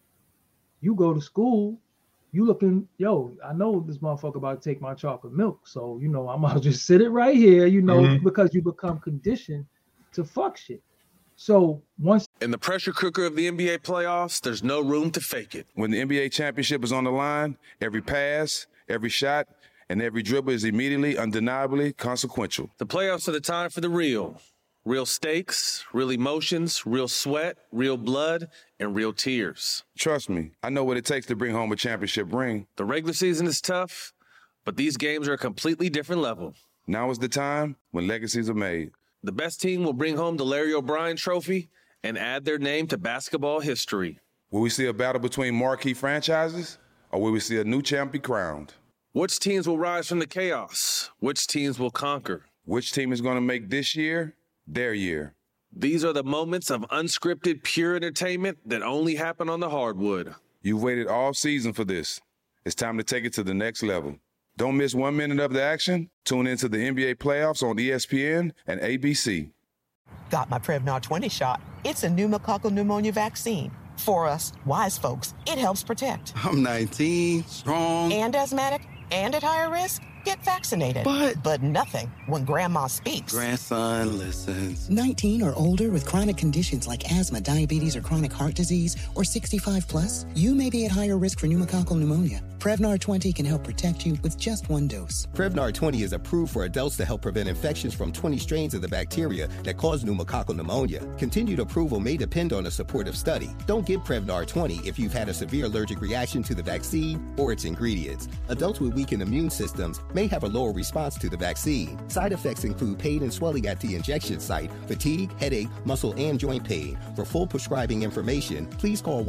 you go to school, you looking, yo, I know this motherfucker about to take my chocolate milk. So, you know, I'm gonna just sit it right here, you know, because you become conditioned to fuck shit. So once in the pressure cooker of the NBA playoffs, there's no room to fake it. When the NBA championship is on the line, every pass, every shot, and every dribble is immediately, undeniably consequential. The playoffs are the time for the real. Real stakes, real emotions, real sweat, real blood, and real tears. Trust me, I know what it takes to bring home a championship ring. The regular season is tough, but these games are a completely different level. Now is the time when legacies are made. The best team will bring home the Larry O'Brien Trophy and add their name to basketball history. Will we see a battle between marquee franchises, or will we see a new champ be crowned? Which teams will rise from the chaos? Which teams will conquer? Which team is going to make this year their year? These are the moments of unscripted, pure entertainment that only happen on the hardwood. You've waited all season for this. It's time to take it to the next level. Don't miss 1 minute of the action. Tune into the NBA playoffs on ESPN and ABC. Got my Prevnar 20 shot. It's a pneumococcal pneumonia vaccine. For us, wise folks, it helps protect. I'm 19, strong. And asthmatic, and at higher risk. Get vaccinated. But nothing when grandma speaks. Grandson listens. 19 or older with chronic conditions like asthma, diabetes, or chronic heart disease, or 65 plus, you may be at higher risk for pneumococcal pneumonia. Prevnar 20 can help protect you with just one dose. Prevnar 20 is approved for adults to help prevent infections from 20 strains of the bacteria that cause pneumococcal pneumonia. Continued approval may depend on a supportive study. Don't get Prevnar 20 if you've had a severe allergic reaction to the vaccine or its ingredients. Adults with weakened immune systems may have a lower response to the vaccine. Side effects include pain and swelling at the injection site, fatigue, headache, muscle, and joint pain. For full prescribing information, please call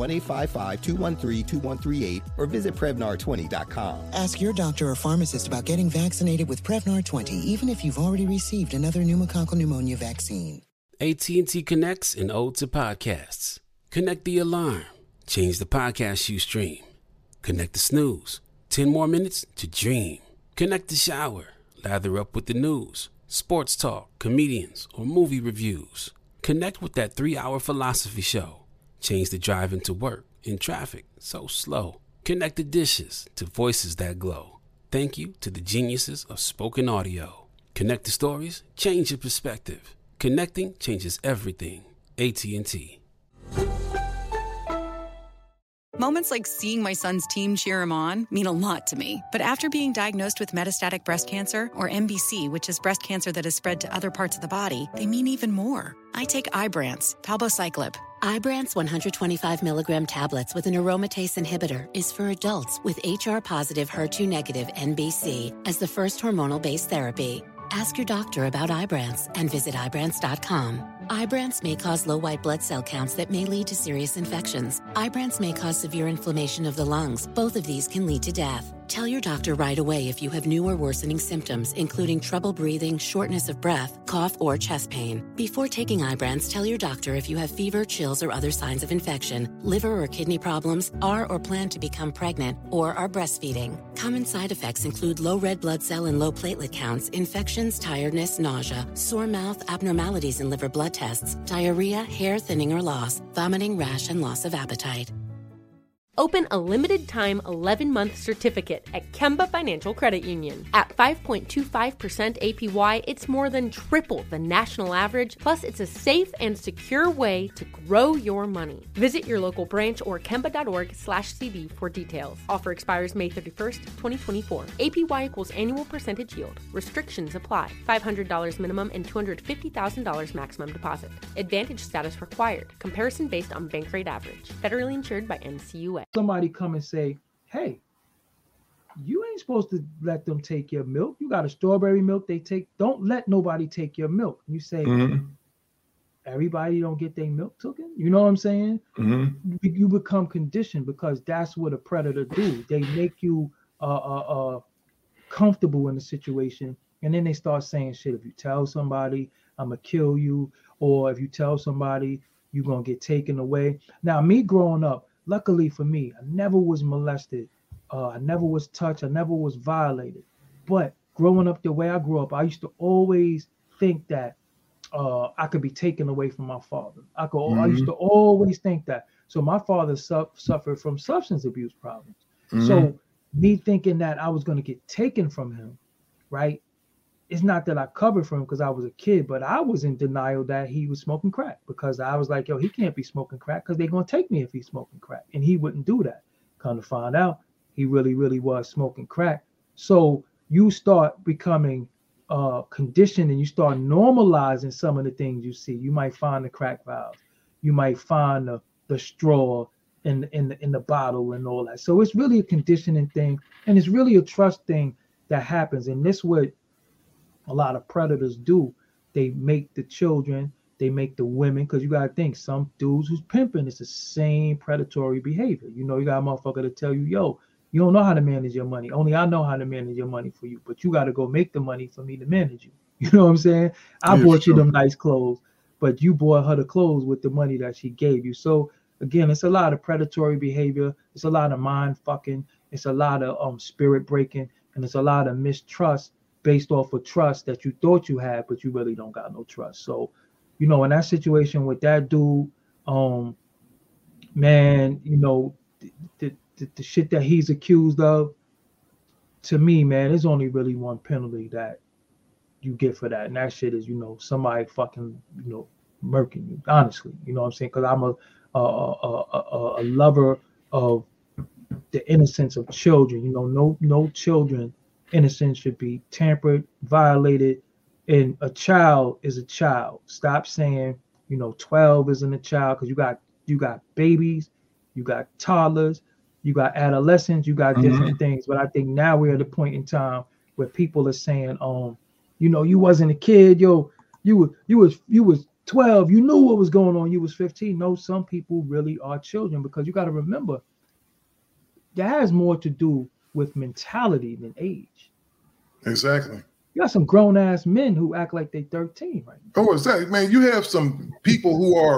1-855-213-2138 or visit Prevnar20.com. Ask your doctor or pharmacist about getting vaccinated with Prevnar 20, even if you've already received another pneumococcal pneumonia vaccine. AT&T connects and ode to podcasts. Connect the alarm. Change the podcast you stream. Connect the snooze. 10 more minutes to dream. Connect the shower. Lather up with the news, sports talk, comedians, or movie reviews. Connect with that 3-hour philosophy show. Change the drive into work in traffic so slow. Connect the dishes to voices that glow. Thank you to the geniuses of spoken audio. Connect the stories, change your perspective. Connecting changes everything. AT&T. Moments like seeing my son's team cheer him on mean a lot to me. But after being diagnosed with metastatic breast cancer, or MBC, which is breast cancer that has spread to other parts of the body, they mean even more. I take Ibrance, palbociclib. Ibrance 125 milligram tablets with an aromatase inhibitor is for adults with HR-positive, HER2-negative NBC as the first hormonal-based therapy. Ask your doctor about Ibrance and visit Ibrance.com. Ibrance may cause low white blood cell counts that may lead to serious infections. Ibrance may cause severe inflammation of the lungs. Both of these can lead to death. Tell your doctor right away if you have new or worsening symptoms, including trouble breathing, shortness of breath, cough, or chest pain. Before taking Ibrance, tell your doctor if you have fever, chills, or other signs of infection, liver or kidney problems, are or plan to become pregnant, or are breastfeeding. Common side effects include low red blood cell and low platelet counts, infections, tiredness, nausea, sore mouth, abnormalities in liver blood tests, diarrhea, hair thinning or loss, vomiting, rash, and loss of appetite. Open a limited-time 11-month certificate at Kemba Financial Credit Union. At 5.25% APY, it's more than triple the national average, plus it's a safe and secure way to grow your money. Visit your local branch or kemba.org/cd for details. Offer expires May 31st, 2024. APY equals annual percentage yield. Restrictions apply. $500 minimum and $250,000 maximum deposit. Advantage status required. Comparison based on bank rate average. Federally insured by NCUA. Somebody come and say, hey, you ain't supposed to let them take your milk. You got a strawberry milk they take. Don't let nobody take your milk. You say, everybody don't get their milk taken. You know what I'm saying? You become conditioned because that's what a predator do. They make you comfortable in the situation. And then they start saying shit. If you tell somebody, I'm going to kill you. Or if you tell somebody, you're going to get taken away. Now, me growing up, luckily for me, I never was molested. I never was touched. I never was violated. But growing up the way I grew up, I used to always think that I could be taken away from my father. I used to always think that. So my father suffered from substance abuse problems. So me thinking that I was going to get taken from him, right? It's not that I covered for him because I was a kid, but I was in denial that he was smoking crack because I was like, yo, he can't be smoking crack because they're going to take me if he's smoking crack. And he wouldn't do that. Come to find out, he really, really was smoking crack. So you start becoming conditioned and you start normalizing some of the things you see. You might find the crack vials. You might find the straw in the bottle and all that. So it's really a conditioning thing. And it's really a trust thing that happens. And this what a lot of predators do. They make the children, they make the women, because you got to think some dudes who's pimping, it's the same predatory behavior. You know, you got a motherfucker to tell you, yo, you don't know how to manage your money. Only I know how to manage your money for you, but you got to go make the money for me to manage you. You know what I'm saying? I bought you them nice clothes, but you bought her the clothes with the money that she gave you. So again, it's a lot of predatory behavior. It's a lot of mind fucking. It's a lot of spirit breaking, and it's a lot of mistrust based off of trust that you thought you had, but you really don't got no trust. So, you know, in that situation with that dude, man, you know, the shit that he's accused of, to me, man, there's only really one penalty that you get for that. And that shit is, you know, somebody fucking, you know, murking you, honestly. You know what I'm saying? Because I'm a lover of the innocence of children. You know, no children innocence should be tampered, violated, and a child is a child. Stop saying, you know, 12 isn't a child, because you got babies, you got toddlers, you got adolescents, you got different things. But I think now we're at a point in time where people are saying, you know, you wasn't a kid, yo, you was 12, you knew what was going on, you was 15. No, some people really are children, because you got to remember that has more to do with mentality than age. Exactly. You got some grown ass men who act like they 13 right now. Oh, exactly, man. You have some people who are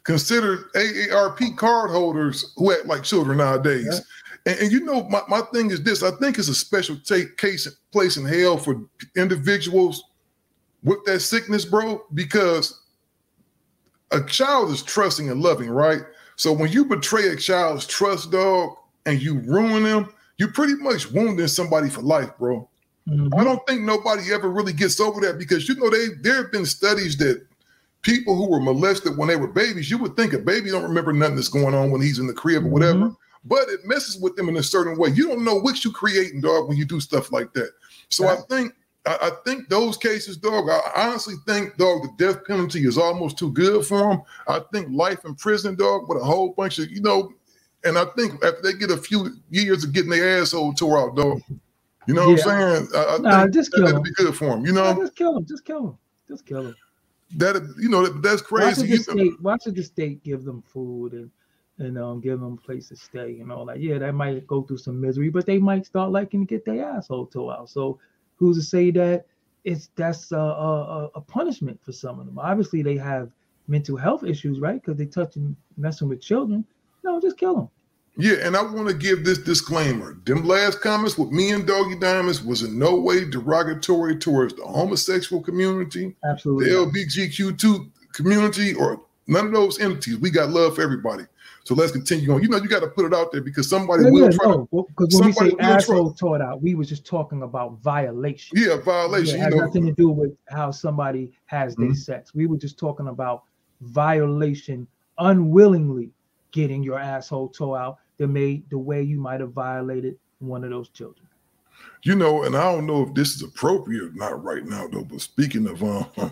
considered AARP card holders who act like children nowadays. Yeah. And you know, my thing is this. I think it's a special place in hell for individuals with that sickness, bro, because a child is trusting and loving, right? So when you betray a child's trust, dog, and you ruin them, you pretty much wounding somebody for life, bro. Mm-hmm. I don't think nobody ever really gets over that because, you know, there have been studies that people who were molested when they were babies, you would think a baby don't remember nothing that's going on when he's in the crib or whatever, mm-hmm. but it messes with them in a certain way. You don't know what you creating, dog, when you do stuff like that. So yeah. I think those cases, dog, I honestly think, dog, the death penalty is almost too good for them. I think life in prison, dog, with a whole bunch of, you know, and I think after they get a few years of getting their asshole tore out, dog, you know what I'm saying? I think just kill that'd be good for them, you know? Just kill them. That, you know, that's crazy. Why should the state give them food and give them a place to stay? You know, like, yeah, they might go through some misery, but they might start liking to get their asshole tore out. So who's to say that that's a punishment for some of them? Obviously, they have mental health issues, right? Because they messing with children. No, just kill them. Yeah, and I want to give this disclaimer. Them last comments with me and Doggy Diamonds was in no way derogatory towards the homosexual community, absolutely, the LGBTQ2 community, or none of those entities. We got love for everybody. So let's continue on. You know, you got to put it out there because somebody will try to. Because when we say asshole tore out, we was just talking about violation. Yeah, violation. It has nothing to do with how somebody has their sex. We were just talking about violation, unwillingly getting your asshole tore out the way you might have violated one of those children. You know, and I don't know if this is appropriate or not right now, though. But speaking of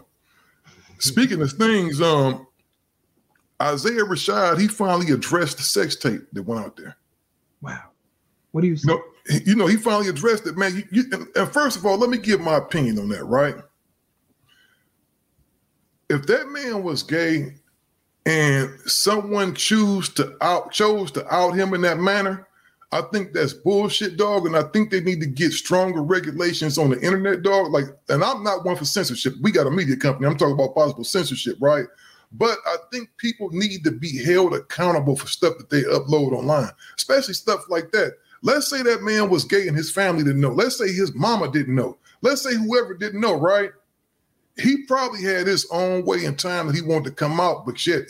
things, Isaiah Rashad, he finally addressed the sex tape that went out there. Wow. What do you say? You know, he finally addressed it, man. And first of all, let me give my opinion on that, right? If that man was gay and someone chose to out him in that manner, I think that's bullshit, dog. And I think they need to get stronger regulations on the internet, dog. Like, and I'm not one for censorship. We got a media company. I'm talking about possible censorship, right? But I think people need to be held accountable for stuff that they upload online, especially stuff like that. Let's say that man was gay and his family didn't know. Let's say his mama didn't know. Let's say whoever didn't know, right? He probably had his own way in time that he wanted to come out, but yet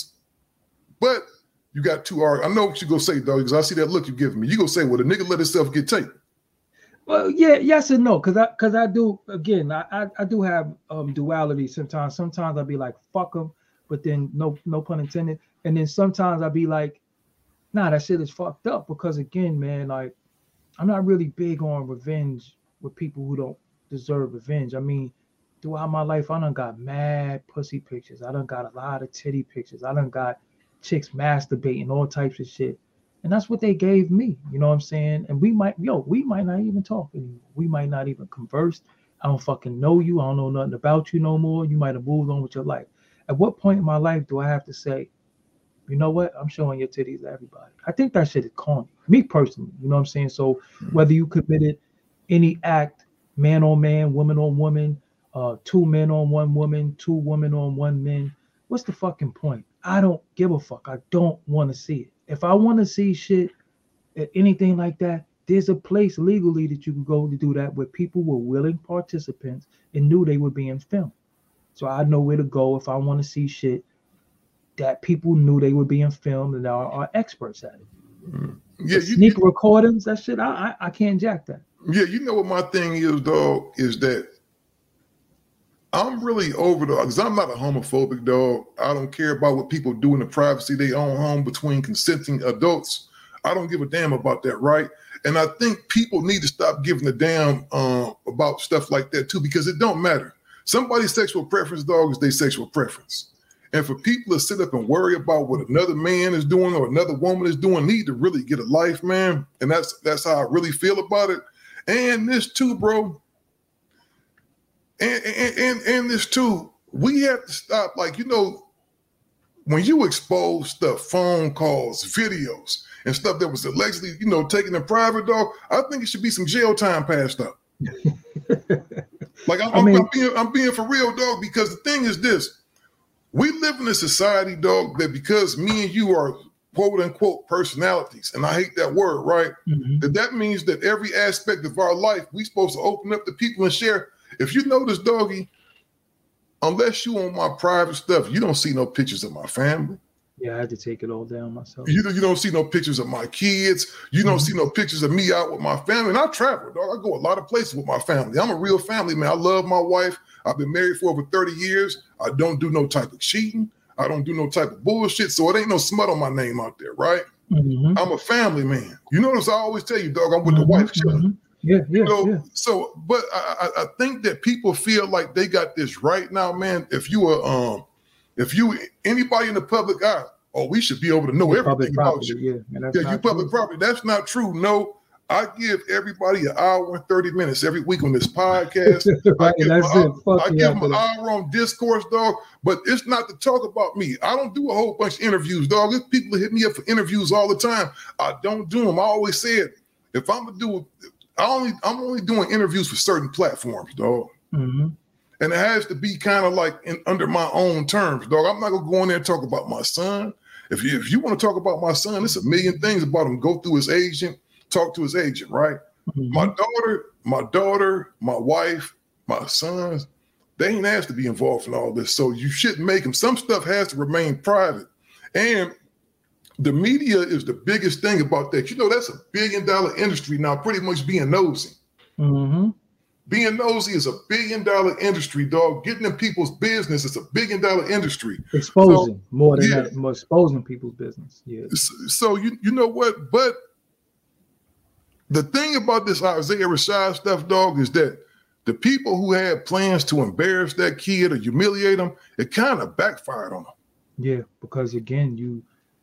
but you got two arguments. I know what you're going to say, dog, because I see that look you're giving me. You're going to say, well, the nigga let himself get taped. Well, yeah, yes and no, because I do, again, I do have duality sometimes. Sometimes I'll be like, fuck them, but then no pun intended. And then sometimes I'll be like, nah, that shit is fucked up, because again, man, like, I'm not really big on revenge with people who don't deserve revenge. I mean, throughout my life, I done got mad pussy pictures. I done got a lot of titty pictures. I done got chicks masturbating, all types of shit. And that's what they gave me. You know what I'm saying? And we might not even talk anymore. We might not even converse. I don't fucking know you. I don't know nothing about you no more. You might have moved on with your life. At what point in my life do I have to say, you know what? I'm showing your titties to everybody. I think that shit is corny. Me personally, you know what I'm saying? So whether you committed any act, man on man, woman on woman, 2 men on 1 woman, 2 women on 1 man, what's the fucking point? I don't give a fuck. I don't want to see it. If I want to see shit, anything like that, there's a place legally that you can go to do that where people were willing participants and knew they were being filmed. So I know where to go if I want to see shit that people knew they were being filmed and are experts at it. Yeah, sneak recordings, that shit, I can't jack that. Yeah, you know what my thing is, dog, is that I'm really over because I'm not a homophobic, dog. I don't care about what people do in the privacy of their own home between consenting adults. I don't give a damn about that, right? And I think people need to stop giving a damn about stuff like that too, because it don't matter. Somebody's sexual preference, dog, is their sexual preference. And for people to sit up and worry about what another man is doing or another woman is doing, need to really get a life, man. And that's how I really feel about it. And this too, bro. And this too, we have to stop, like, you know, when you expose stuff, phone calls, videos, and stuff that was allegedly, you know, taken in private, dog, I think it should be some jail time passed up. Like, I'm being for real, dog, because the thing is this. We live in a society, dog, that because me and you are quote unquote personalities, and I hate that word, right? That means that every aspect of our life, we supposed to open up to people and share. If you notice, doggy, unless you on my private stuff, you don't see no pictures of my family. Yeah, I had to take it all down myself. You don't see no pictures of my kids. You don't see no pictures of me out with my family. And I travel, dog. I go a lot of places with my family. I'm a real family man. I love my wife. I've been married for over 30 years. I don't do no type of cheating. I don't do no type of bullshit. So it ain't no smut on my name out there, right? I'm a family man. You notice I always tell you, dog, I'm with the wife chilling. Yeah. So, but I think that people feel like they got this right now, man. If you anybody in the public eye, we should be able to know everything about you. You public property. That's not true. No, I give everybody an hour and 30 minutes every week on this podcast. I give them an hour on discourse, dog. But it's not to talk about me. I don't do a whole bunch of interviews, dog. There's people hit me up for interviews all the time. I don't do them. I always said, if I'm gonna do it, I'm only doing interviews for certain platforms, dog. And it has to be kind of like under my own terms, dog. I'm not gonna go in there and talk about my son. If you want to talk about my son, there's a million things about him. Go through his agent, talk to his agent, right? My daughter, my wife, my sons, they ain't asked to be involved in all this. So you shouldn't make them. Some stuff has to remain private. And the media is the biggest thing about that. You know, that's $1 billion industry now, pretty much being nosy. Being nosy is $1 billion industry, dog. Getting in people's business is $1 billion industry. Exposing more than that, more exposing people's business. Yeah. So you know what? But the thing about this Isaiah Rashad stuff, dog, is that the people who had plans to embarrass that kid or humiliate him, it kind of backfired on them. Yeah, because again, you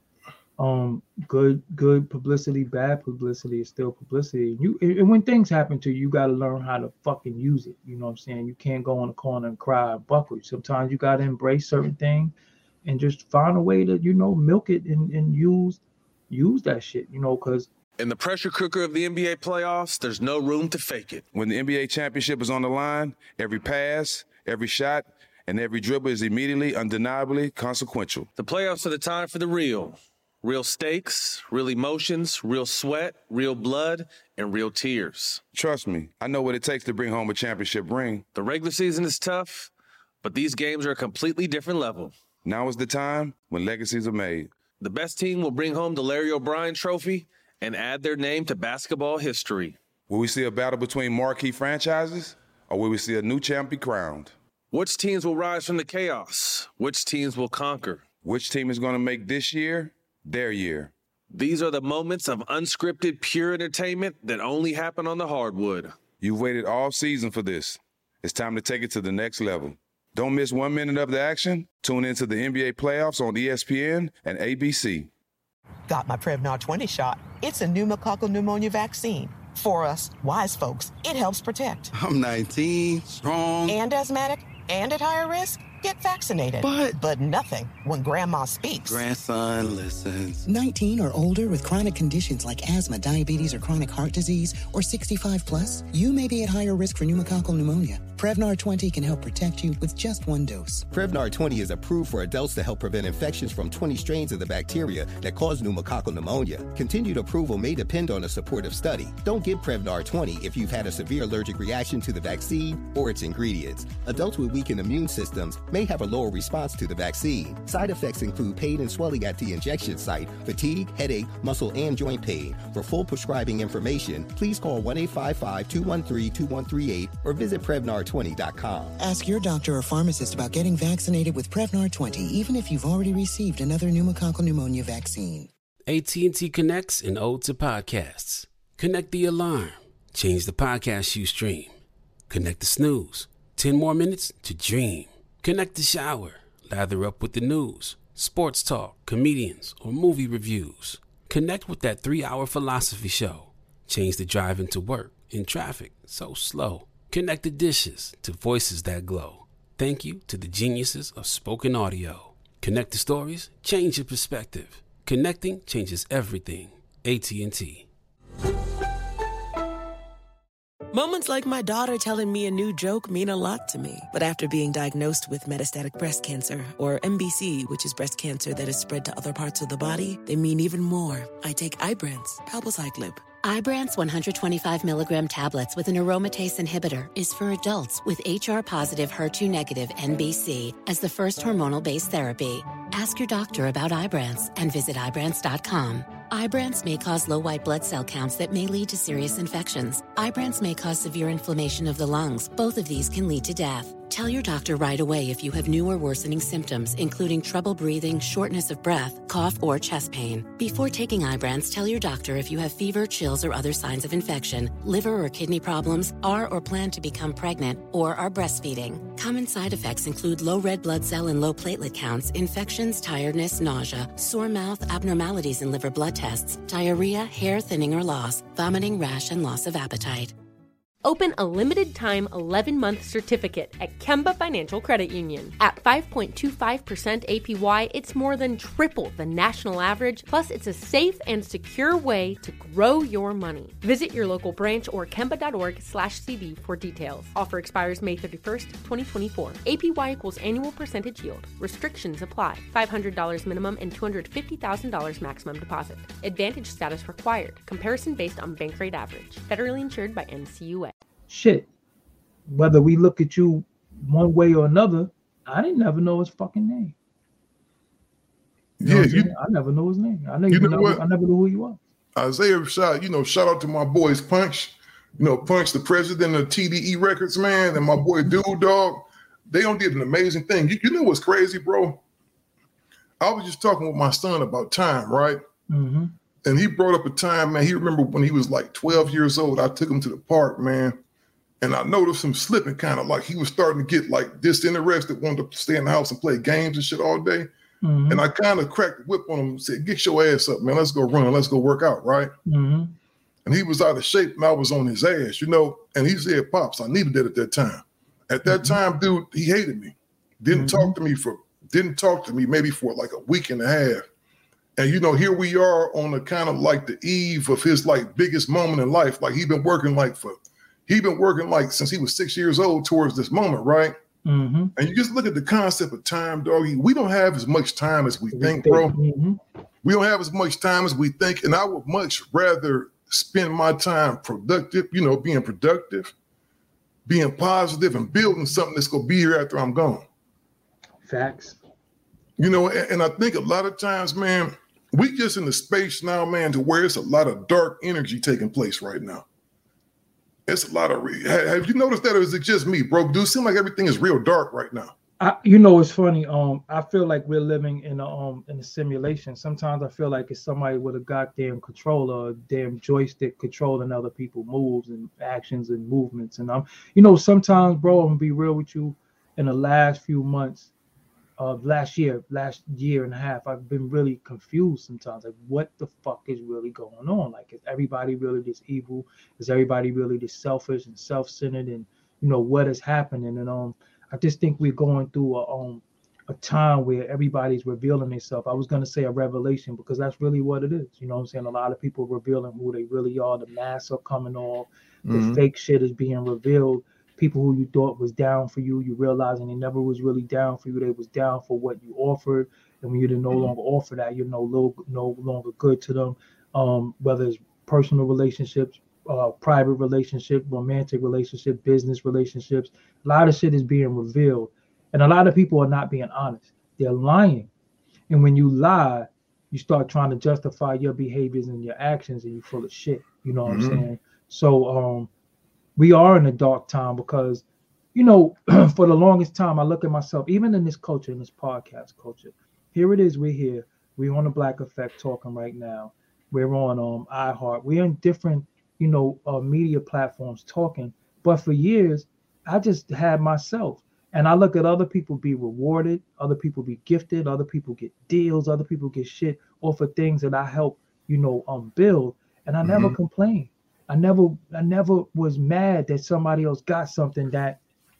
good publicity, bad publicity is still publicity. And when things happen to you, you got to learn how to fucking use it. You know what I'm saying? You can't go in the corner and cry and buckle. Sometimes you got to embrace certain things and just find a way to, milk it and use that shit, because in the pressure cooker of the NBA playoffs, there's no room to fake it. When the NBA championship is on the line, every pass, every shot, and every dribble is immediately, undeniably consequential. The playoffs are the time for the real. Real stakes, real emotions, real sweat, real blood, and real tears. Trust me, I know what it takes to bring home a championship ring. The regular season is tough, but these games are a completely different level. Now is the time when legacies are made. The best team will bring home the Larry O'Brien Trophy and add their name to basketball history. Will we see a battle between marquee franchises, or will we see a new champ be crowned? Which teams will rise from the chaos? Which teams will conquer? Which team is going to make this year their year? These are the moments of unscripted, pure entertainment that only happen on the hardwood. You've waited all season for this. It's time to take it to the next level. Don't miss 1 minute of the action. Tune into the NBA playoffs on ESPN and ABC. Got my Prevnar 20 shot. It's a pneumococcal pneumonia vaccine. For us, wise folks, it helps protect. I'm 19, strong. And asthmatic, and at higher risk. Get vaccinated. But nothing when grandma speaks. Grandson listens. 19 or older with chronic conditions like asthma, diabetes, or chronic heart disease, or 65 plus, you may be at higher risk for pneumococcal pneumonia. Prevnar 20 can help protect you with just one dose. Prevnar 20 is approved for adults to help prevent infections from 20 strains of the bacteria that cause pneumococcal pneumonia. Continued approval may depend on a supportive study. Don't give Prevnar 20 if you've had a severe allergic reaction to the vaccine or its ingredients. Adults with weakened immune systems may have a lower response to the vaccine. Side effects include pain and swelling at the injection site, fatigue, headache, muscle, and joint pain. For full prescribing information, please call 1-855-213-2138 or visit Prevnar20.com. Ask your doctor or pharmacist about getting vaccinated with Prevnar 20, even if you've already received another pneumococcal pneumonia vaccine. AT&T connects an ode to podcasts. Connect the alarm. Change the podcast you stream. Connect the snooze. 10 more minutes to dream. Connect the shower. Lather up with the news, sports talk, comedians, or movie reviews. Connect with that 3-hour philosophy show. Change the drive into work in traffic so slow. Connect the dishes to voices that glow. Thank you to the geniuses of spoken audio. Connect the stories, change your perspective. Connecting changes everything. AT&T. Moments like my daughter telling me a new joke mean a lot to me. But after being diagnosed with metastatic breast cancer, or MBC, which is breast cancer that is spread to other parts of the body, they mean even more. I take Ibrance, palbociclib. Ibrance 125 milligram tablets with an aromatase inhibitor is for adults with HR-positive, HER2-negative NBC as the first hormonal-based therapy. Ask your doctor about Ibrance and visit Ibrance.com. Ibrance may cause low white blood cell counts that may lead to serious infections. Ibrance may cause severe inflammation of the lungs. Both of these can lead to death. Tell your doctor right away if you have new or worsening symptoms, including trouble breathing, shortness of breath, cough, or chest pain. Before taking Ibrance, tell your doctor if you have fever, chills, or other signs of infection, liver or kidney problems, are or plan to become pregnant, or are breastfeeding. Common side effects include low red blood cell and low platelet counts, infections, tiredness, nausea, sore mouth, abnormalities in liver blood tests, diarrhea, hair thinning or loss, vomiting, rash, and loss of appetite. Open a limited-time 11-month certificate at Kemba Financial Credit Union. At 5.25% APY, it's more than triple the national average, plus it's a safe and secure way to grow your money. Visit your local branch or kemba.org/cd for details. Offer expires May 31st, 2024. APY equals annual percentage yield. Restrictions apply. $500 minimum and $250,000 maximum deposit. Advantage status required. Comparison based on bank rate average. Federally insured by NCUA. Shit, whether we look at you one way or another, I didn't never know his fucking name. I never know his name. I never knew who he was. Isaiah Rashad, shout out to my boys Punch. Punch, the president of TDE Records, man, and my boy Dude Dog. They did an amazing thing. You know what's crazy, bro? I was just talking with my son about time, right? Mm-hmm. And he brought up a time, man. He remembered when he was like 12 years old. I took him to the park, man. And I noticed him slipping, kind of like he was starting to get like disinterested, wanted to stay in the house and play games and shit all day. Mm-hmm. And I kind of cracked the whip on him and said, "Get your ass up, man. Let's go run. Let's go work out," right? Mm-hmm. And he was out of shape and I was on his ass, And he said, "Pops, I needed that at that time." At that time, dude, he hated me. Didn't talk to me maybe for like a week and a half. And, here we are on the kind of like the eve of his like biggest moment in life. Like he'd been working since he was 6 years old towards this moment, right? Mm-hmm. And you just look at the concept of time, doggy. We don't have as much time as we think, bro. Mm-hmm. We don't have as much time as we think. And I would much rather spend my time productive, being productive, being positive, and building something that's going to be here after I'm gone. Facts. And I think a lot of times, man, we just in the space now, man, to where it's a lot of dark energy taking place right now. It's a lot of. Have you noticed that, or is it just me, bro? Do it seem like everything is real dark right now? It's funny. I feel like we're living in a simulation. Sometimes I feel like it's somebody with a goddamn controller, a damn joystick controlling other people's moves and actions and movements. And sometimes, bro, I'm gonna be real with you. In the last few months. Last year and a half, I've been really confused sometimes. Like, what the fuck is really going on? Like, is everybody really this evil? Is everybody really this selfish and self-centered? And what is happening? And I just think we're going through a time where everybody's revealing themselves. I was gonna say a revelation because that's really what it is. You know what I'm saying? A lot of people revealing who they really are. The masks are coming off. The fake shit is being revealed. People who you thought was down for you, you realizing they never was really down for you. They was down for what you offered. And when you didn't no longer offer that, you're no longer good to them. Whether it's personal relationships, private relationship, romantic relationship, business relationships, a lot of shit is being revealed. And a lot of people are not being honest. They're lying. And when you lie, you start trying to justify your behaviors and your actions, and you're full of shit. You know what I'm saying? So, we are in a dark time because, for the longest time, I look at myself, even in this culture, in this podcast culture, here it is, we're here. We're on the Black Effect talking right now. We're on iHeart. We're in different, media platforms talking. But for years, I just had myself. And I look at other people be rewarded, other people be gifted, other people get deals, other people get shit off of things that I help, build. And I never complained. I never was mad that somebody else got something that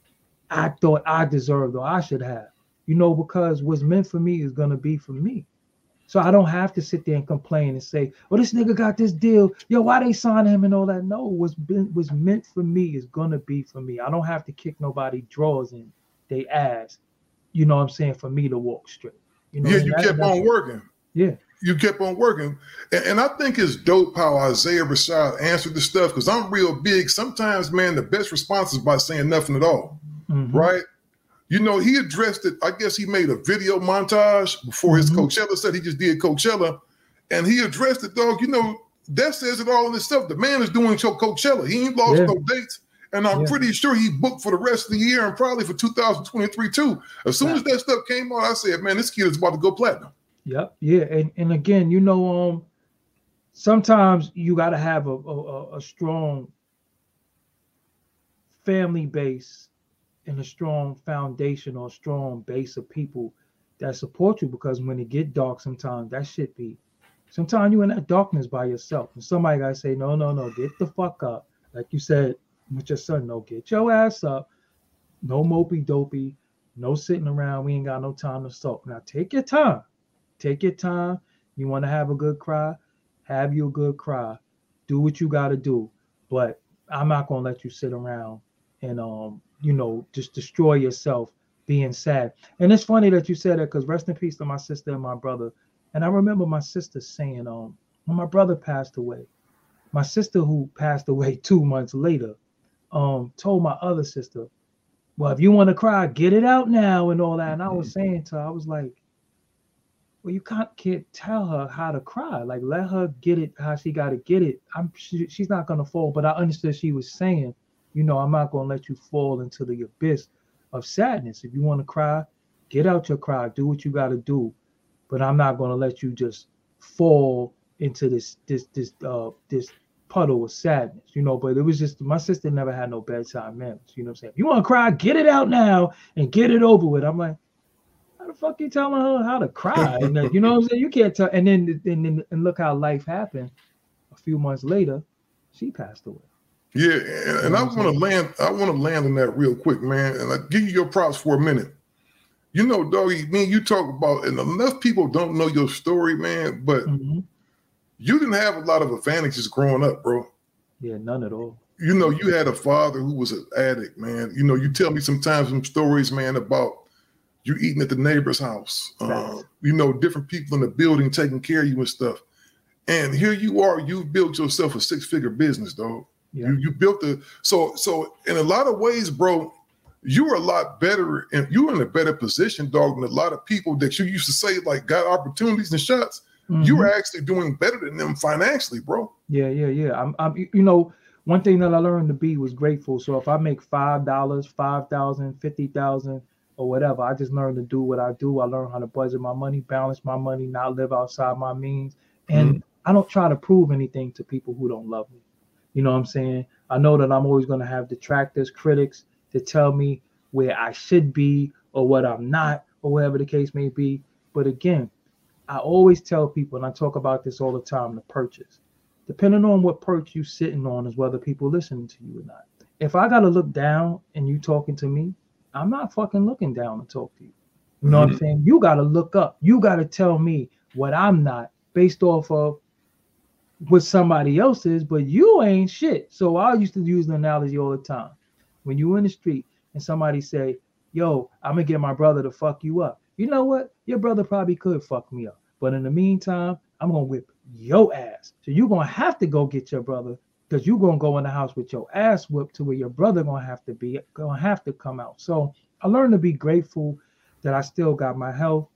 I thought I deserved or I should have, because what's meant for me is going to be for me. So I don't have to sit there and complain and say, well, this nigga got this deal. Yo, why they sign him and all that? No, what's meant for me is gonna be for me. I don't have to kick nobody drawers in they ass, you know what I'm saying, for me to walk straight. You know, yeah, you kept on working. Yeah. You kept on working. And I think it's dope how Isaiah Rashad answered the stuff, because I'm real big. Sometimes, man, the best response is by saying nothing at all, right? You know, he addressed it. I guess he made a video montage before his Coachella set. He just did Coachella, and he addressed it, dog. You know, that says it all in itself. The man is doing Coachella. He ain't lost no dates, and I'm pretty sure he booked for the rest of the year and probably for 2023 too. As soon as that stuff came out, I said, man, this kid is about to go platinum. Yep. Yeah. And again, you know, sometimes you got to have a strong family base and a strong foundation or a strong base of people that support you, because when it get dark, sometimes that shit be, sometimes you in that darkness by yourself, and somebody got to say, no, get the fuck up. Like you said with your son, no, get your ass up. No mopey dopey, no sitting around. We ain't got no time to sulk. Now take your time. Take your time. You want to have a good cry? Have you a good cry. Do what you got to do. But I'm not going to let you sit around and, you know, just destroy yourself being sad. And it's funny that you said that, because rest in peace to my sister and my brother. And I remember my sister saying, when my brother passed away, my sister, who passed away 2 months later, told my other sister, well, if you want to cry, get it out now and all that. And I was saying to her, I was like, well, you can't tell her how to cry. Like, let her get it how she got to get it. She's not going to fall. But I understood she was saying, you know, I'm not going to let you fall into the abyss of sadness. If you want to cry, get out your cry. Do what you got to do. But I'm not going to let you just fall into this puddle of sadness, you know. But it was just, my sister never had no bedside manners. You know what I'm saying? If you want to cry, get it out now and get it over with. I'm like, how the fuck you telling her how to cry? And then, you know what I'm saying? You can't tell. And then look how life happened. A few months later, she passed away. Yeah, and I want to land on that real quick, man. And I give you your props for a minute. You know, doggy, me and you talk about, and enough people don't know your story, man, but you didn't have a lot of advantages growing up, bro. Yeah, none at all. You know, you had a father who was an addict, man. You know, you tell me sometimes some stories, man, about you eating at the neighbor's house. You know, different people in the building taking care of you and stuff. And here you are, you've built yourself a 6-figure business, dog. Yeah. You built so in a lot of ways, bro, you were a lot better, and you were in a better position, dog, than a lot of people that you used to say like got opportunities and shots. You were actually doing better than them financially, bro. Yeah. I'm you know, one thing that I learned to be was grateful. So if I make $5, 5,000, 50,000 or whatever, I just learned to do what I do. I learned how to budget my money, balance my money, not live outside my means. And I don't try to prove anything to people who don't love me. You know what I'm saying? I know that I'm always going to have detractors, critics to tell me where I should be or what I'm not, or whatever the case may be. But again, I always tell people, and I talk about this all the time, the perches. Depending on what perch you're sitting on is whether people listening to you or not. If I got to look down and you talking to me, I'm not fucking looking down to talk to you. You know what I'm saying? You got to look up. You got to tell me what I'm not based off of what somebody else is, but you ain't shit. So I used to use the analogy all the time. When you in the street and somebody say, yo, I'm going to get my brother to fuck you up. You know what? Your brother probably could fuck me up. But in the meantime, I'm going to whip your ass. So you're going to have to go get your brother, because you're going to go in the house with your ass whipped to where your brother going to have to come out. So I learned to be grateful that I still got my health.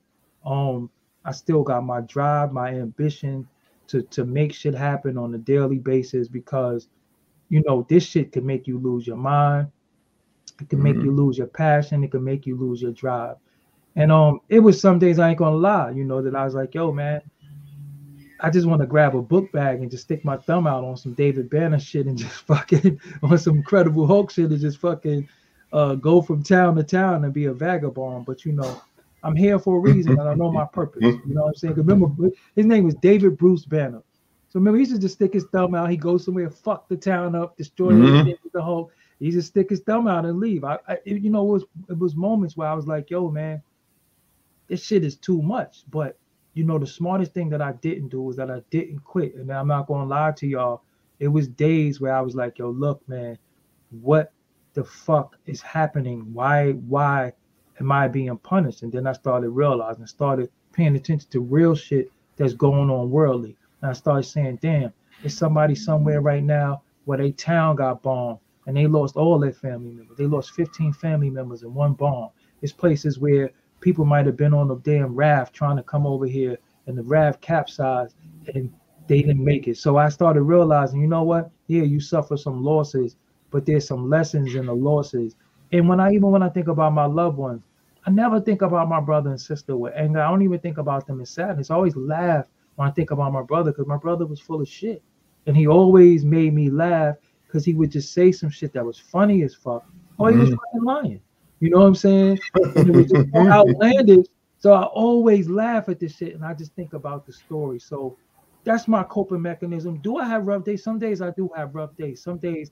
I still got my drive, my ambition to make shit happen on a daily basis, because, you know, this shit can make you lose your mind. It can make you lose your passion. It can make you lose your drive. And it was some days, I ain't gonna lie, you know, that I was like, yo, man, I just want to grab a book bag and just stick my thumb out on some David Banner shit and just fucking on some Incredible Hulk shit and just fucking go from town to town and be a vagabond. But, you know, I'm here for a reason, and I know my purpose. You know what I'm saying? Remember, his name was David Bruce Banner. So remember, he used to just stick his thumb out. He goes somewhere, fuck the town up, destroy everything with the Hulk. He just stick his thumb out and leave. You know, it was moments where I was like, yo, man, this shit is too much. But the smartest thing that I didn't do was that I didn't quit. And I'm not going to lie to y'all. It was days where I was like, yo, look, man, what the fuck is happening? Why am I being punished? And then I started realizing, started paying attention to real shit that's going on worldly. And I started saying, damn, there's somebody somewhere right now where their town got bombed and they lost all their family members. They lost 15 family members in one bomb. There's places where people might have been on a damn raft trying to come over here and the raft capsized and they didn't make it. So I started realizing, you know what? Yeah, you suffer some losses, but there's some lessons in the losses. And when I think about my loved ones, I never think about my brother and sister with anger. I don't even think about them in sadness. I always laugh when I think about my brother because my brother was full of shit. And he always made me laugh because he would just say some shit that was funny as fuck. Or he was fucking lying. You know what I'm saying? And it was just outlandish. So I always laugh at this shit and I just think about the story. So that's my coping mechanism. Do I have rough days? Some days I do have rough days. Some days,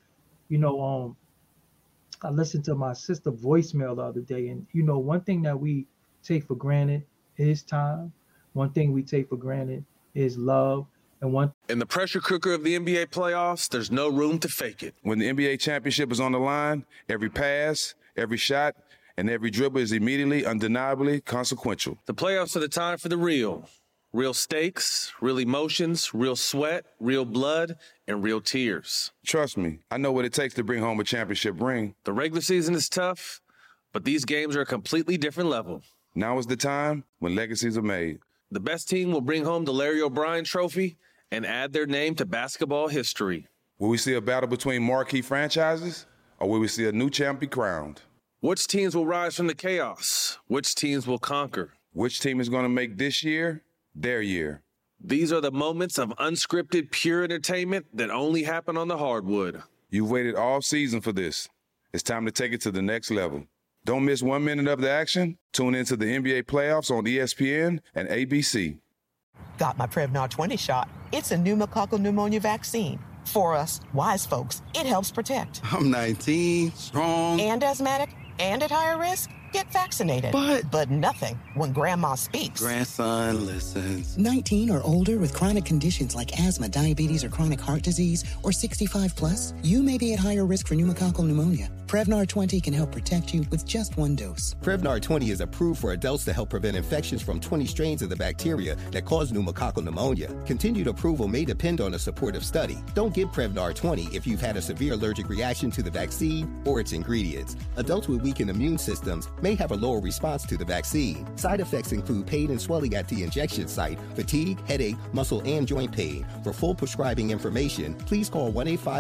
I listened to my sister voicemail the other day, and one thing that we take for granted is time. One thing we take for granted is love. And in the pressure cooker of the NBA playoffs, there's no room to fake it. When the NBA championship is on the line, every pass, every shot, and every dribble is immediately, undeniably consequential. The playoffs are the time for the real. Real stakes, real emotions, real sweat, real blood, and real tears. Trust me, I know what it takes to bring home a championship ring. The regular season is tough, but these games are a completely different level. Now is the time when legacies are made. The best team will bring home the Larry O'Brien Trophy and add their name to basketball history. Will we see a battle between marquee franchises, or will we see a new champ be crowned? Which teams will rise from the chaos? Which teams will conquer? Which team is going to make this year their year? These are the moments of unscripted, pure entertainment that only happen on the hardwood. You've waited all season for this. It's time to take it to the next level. Don't miss 1 minute of the action. Tune into the NBA playoffs on ESPN and ABC. Got my Prevnar 20 shot. It's a pneumococcal pneumonia vaccine. For us, wise folks, it helps protect. I'm 19, strong. And asthmatic, and at higher risk. Get vaccinated. But nothing when grandma speaks. Grandson listens. 19 or older with chronic conditions like asthma, diabetes, or chronic heart disease, or 65 plus, you may be at higher risk for pneumococcal pneumonia. Prevnar 20 can help protect you with just one dose. Prevnar 20 is approved for adults to help prevent infections from 20 strains of the bacteria that cause pneumococcal pneumonia. Continued approval may depend on a supportive study. Don't give Prevnar 20 if you've had a severe allergic reaction to the vaccine or its ingredients. Adults with weakened immune systems may have a lower response to the vaccine. Side effects include pain and swelling at the injection site, fatigue, headache, muscle, and joint pain. For full prescribing information, please call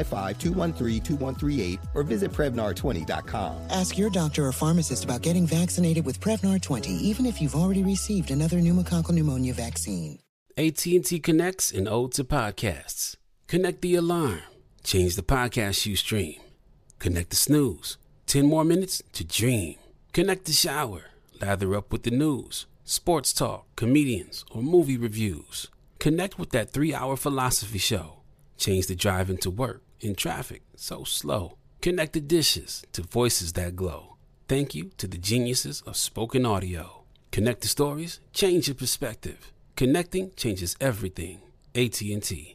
1-855-213-2138 or visit Prevnar20.com. Ask your doctor or pharmacist about getting vaccinated with Prevnar 20, even if you've already received another pneumococcal pneumonia vaccine. AT&T connects an ode to podcasts. Connect the alarm. Change the podcast you stream. Connect the snooze. 10 more minutes to dream. Connect the shower. Lather up with the news, sports talk, comedians, or movie reviews. Connect with that 3-hour philosophy show. Change the drive into work in traffic so slow. Connect the dishes to voices that glow. Thank you to the geniuses of spoken audio. Connect the stories, change your perspective. Connecting changes everything. AT&T.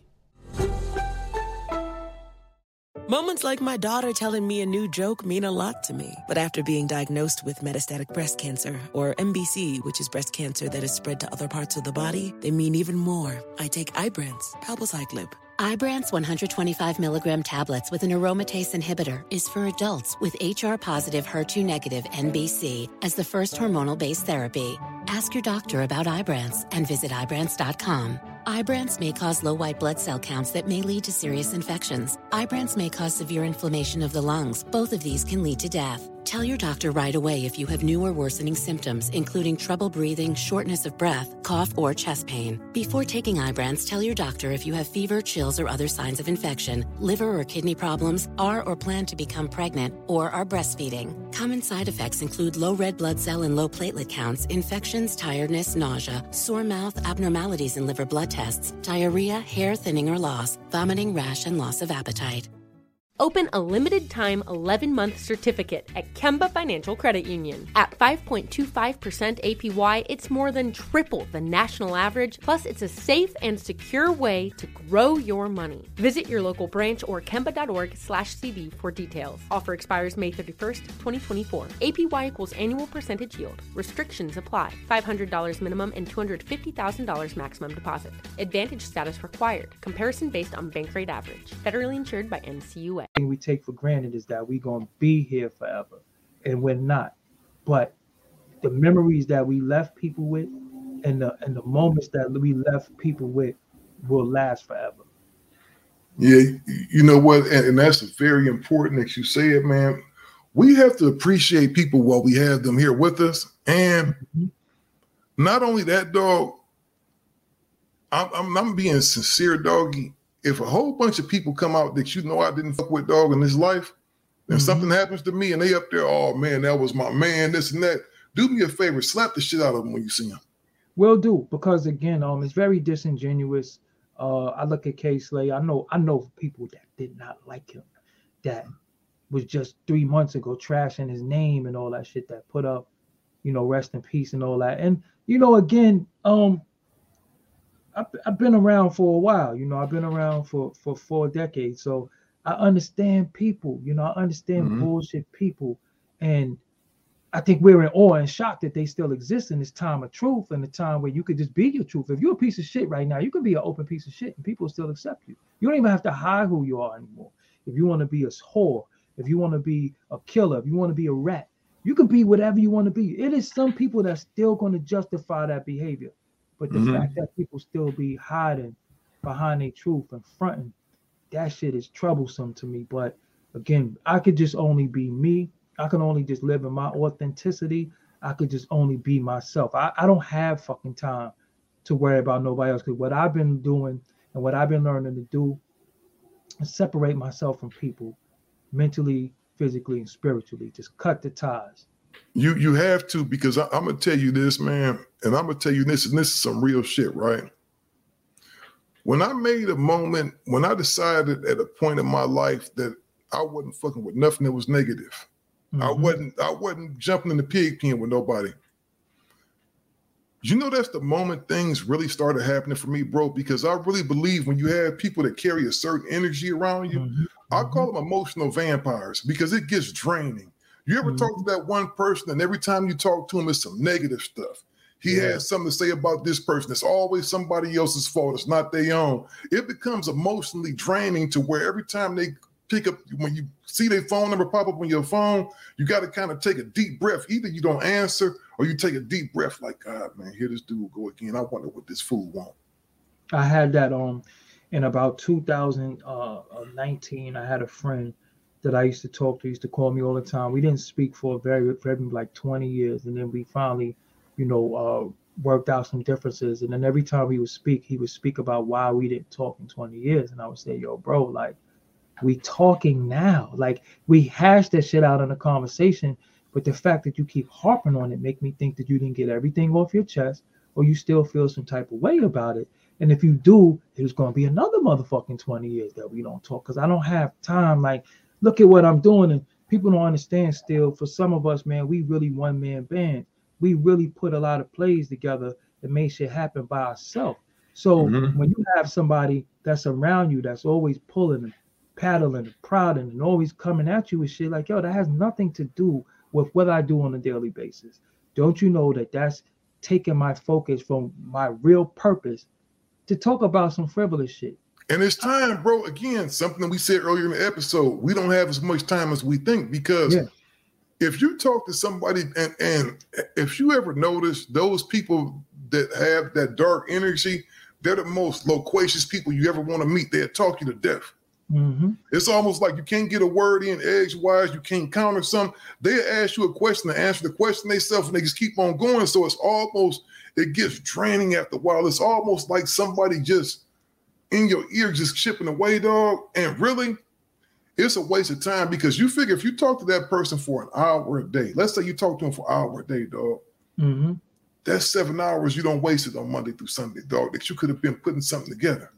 Moments like my daughter telling me a new joke mean a lot to me. But after being diagnosed with metastatic breast cancer, or MBC, which is breast cancer that is spread to other parts of the body, they mean even more. I take Ibrance, palbociclib. Ibrance 125 milligram tablets with an aromatase inhibitor is for adults with HR-positive, HER2-negative MBC as the first hormonal-based therapy. Ask your doctor about Ibrance and visit Ibrance.com. Ibrance may cause low white blood cell counts that may lead to serious infections. Ibrance may cause severe inflammation of the lungs. Both of these can lead to death. Tell your doctor right away if you have new or worsening symptoms, including trouble breathing, shortness of breath, cough, or chest pain. Before taking Ibrance, tell your doctor if you have fever, chills, or other signs of infection, liver or kidney problems, are or plan to become pregnant, or are breastfeeding. Common side effects include low red blood cell and low platelet counts, infections, tiredness, nausea, sore mouth, abnormalities in liver blood tests, diarrhea, hair thinning or loss, vomiting, rash, and loss of appetite. Open a limited-time 11-month certificate at Kemba Financial Credit Union. At 5.25% APY, it's more than triple the national average, plus it's a safe and secure way to grow your money. Visit your local branch or kemba.org/CD for details. Offer expires May 31st, 2024. APY equals annual percentage yield. Restrictions apply. $500 minimum and $250,000 maximum deposit. Advantage status required. Comparison based on bank rate average. Federally insured by NCUA. We take for granted is that we're going to be here forever, and we're not. But the memories that we left people with and the moments that we left people with will last forever. Yeah, you know what? And that's very important that you say it, man. We have to appreciate people while we have them here with us. And not only that, dog, I'm being sincere, doggy. If a whole bunch of people come out that you know I didn't fuck with, dog, in this life, and something happens to me and they up there, oh man, that was my man, this and that. Do me a favor, slap the shit out of them when you see them. Will do, because again, it's very disingenuous. I look at K-Slay. I know people that did not like him, that was just 3 months ago trashing his name and all that shit, that put up, rest in peace and all that. And again, I've been around for a while. I've been around for 4 decades. So I understand people. I understand bullshit people. And I think we're in awe and shock that they still exist in this time of truth and the time where you could just be your truth. If you're a piece of shit right now, you could be an open piece of shit and people still accept you. You don't even have to hide who you are anymore. If you want to be a whore, if you want to be a killer, if you want to be a rat, you can be whatever you want to be. It is some people that's still going to justify that behavior. But the fact that people still be hiding behind their truth and fronting, that shit is troublesome to me. But again, I could just only be me. I can only just live in my authenticity. I could just only be myself. I don't have fucking time to worry about nobody else. Because what I've been doing and what I've been learning to do is separate myself from people mentally, physically, and spiritually. Just cut the ties. You have to, because I'm going to tell you this, man, and I'm going to tell you this, and this is some real shit, right? When I made a moment, when I decided at a point in my life that I wasn't fucking with nothing that was negative, I wasn't jumping in the pig pen with nobody. That's the moment things really started happening for me, bro, because I really believe when you have people that carry a certain energy around you, I call them emotional vampires because it gets draining. You ever talk to that one person and every time you talk to him, it's some negative stuff. He has something to say about this person. It's always somebody else's fault. It's not their own. It becomes emotionally draining to where every time they pick up, when you see their phone number pop up on your phone, you got to kind of take a deep breath. Either you don't answer or you take a deep breath like, God, man, here this dude go again. I wonder what this fool want. I had that in about 2019. I had a friend that I used to talk to, used to call me all the time. We didn't speak for like 20 years. And then we finally, worked out some differences. And then every time he would speak about why we didn't talk in 20 years. And I would say, yo, bro, like, we talking now. Like, we hashed that shit out in a conversation. But the fact that you keep harping on it make me think that you didn't get everything off your chest or you still feel some type of way about it. And if you do, there's going to be another motherfucking 20 years that we don't talk because I don't have time. Like, look at what I'm doing, and people don't understand still. For some of us, man, we really one-man band. We really put a lot of plays together and made shit happen by ourselves. So when you have somebody that's around you that's always pulling and paddling and prodding and always coming at you with shit like, yo, that has nothing to do with what I do on a daily basis. Don't you know that that's taking my focus from my real purpose to talk about some frivolous shit? And it's time, bro. Again, something we said earlier in the episode, we don't have as much time as we think because if you talk to somebody and if you ever notice those people that have that dark energy, they're the most loquacious people you ever want to meet. They'll talk you to death. It's almost like you can't get a word in edgewise. You can't counter something. They'll ask you a question to answer the question themselves and they just keep on going. So it's almost, it gets draining after a while. It's almost like somebody just in your ear just chipping away, dog. And really, it's a waste of time because you figure if you talk to that person for an hour a day, let's say you talk to them for an hour a day, dog. That's 7 hours you don't waste it on Monday through Sunday, dog, that you could have been putting something together.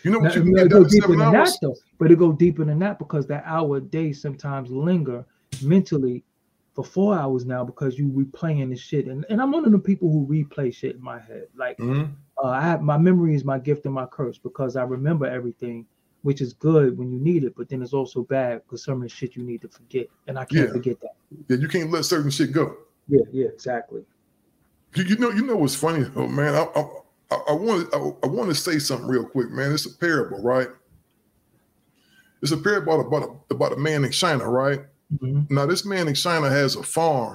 You know what you can it get go done in deeper 7 than hours? that though. But it go deeper than that because that hour a day sometimes linger mentally for 4 hours now because you replaying this shit. And I'm one of the people who replay shit in my head. Like I have my memory is my gift and my curse because I remember everything, which is good when you need it, but then it's also bad because some of the shit you need to forget. And I can't forget that. Yeah, you can't let certain shit go. Yeah, exactly. You know what's funny though, man? I want to say something real quick, man. It's a parable, right? It's a parable about a man in China, right? Mm-hmm. Now this man in China has a farm,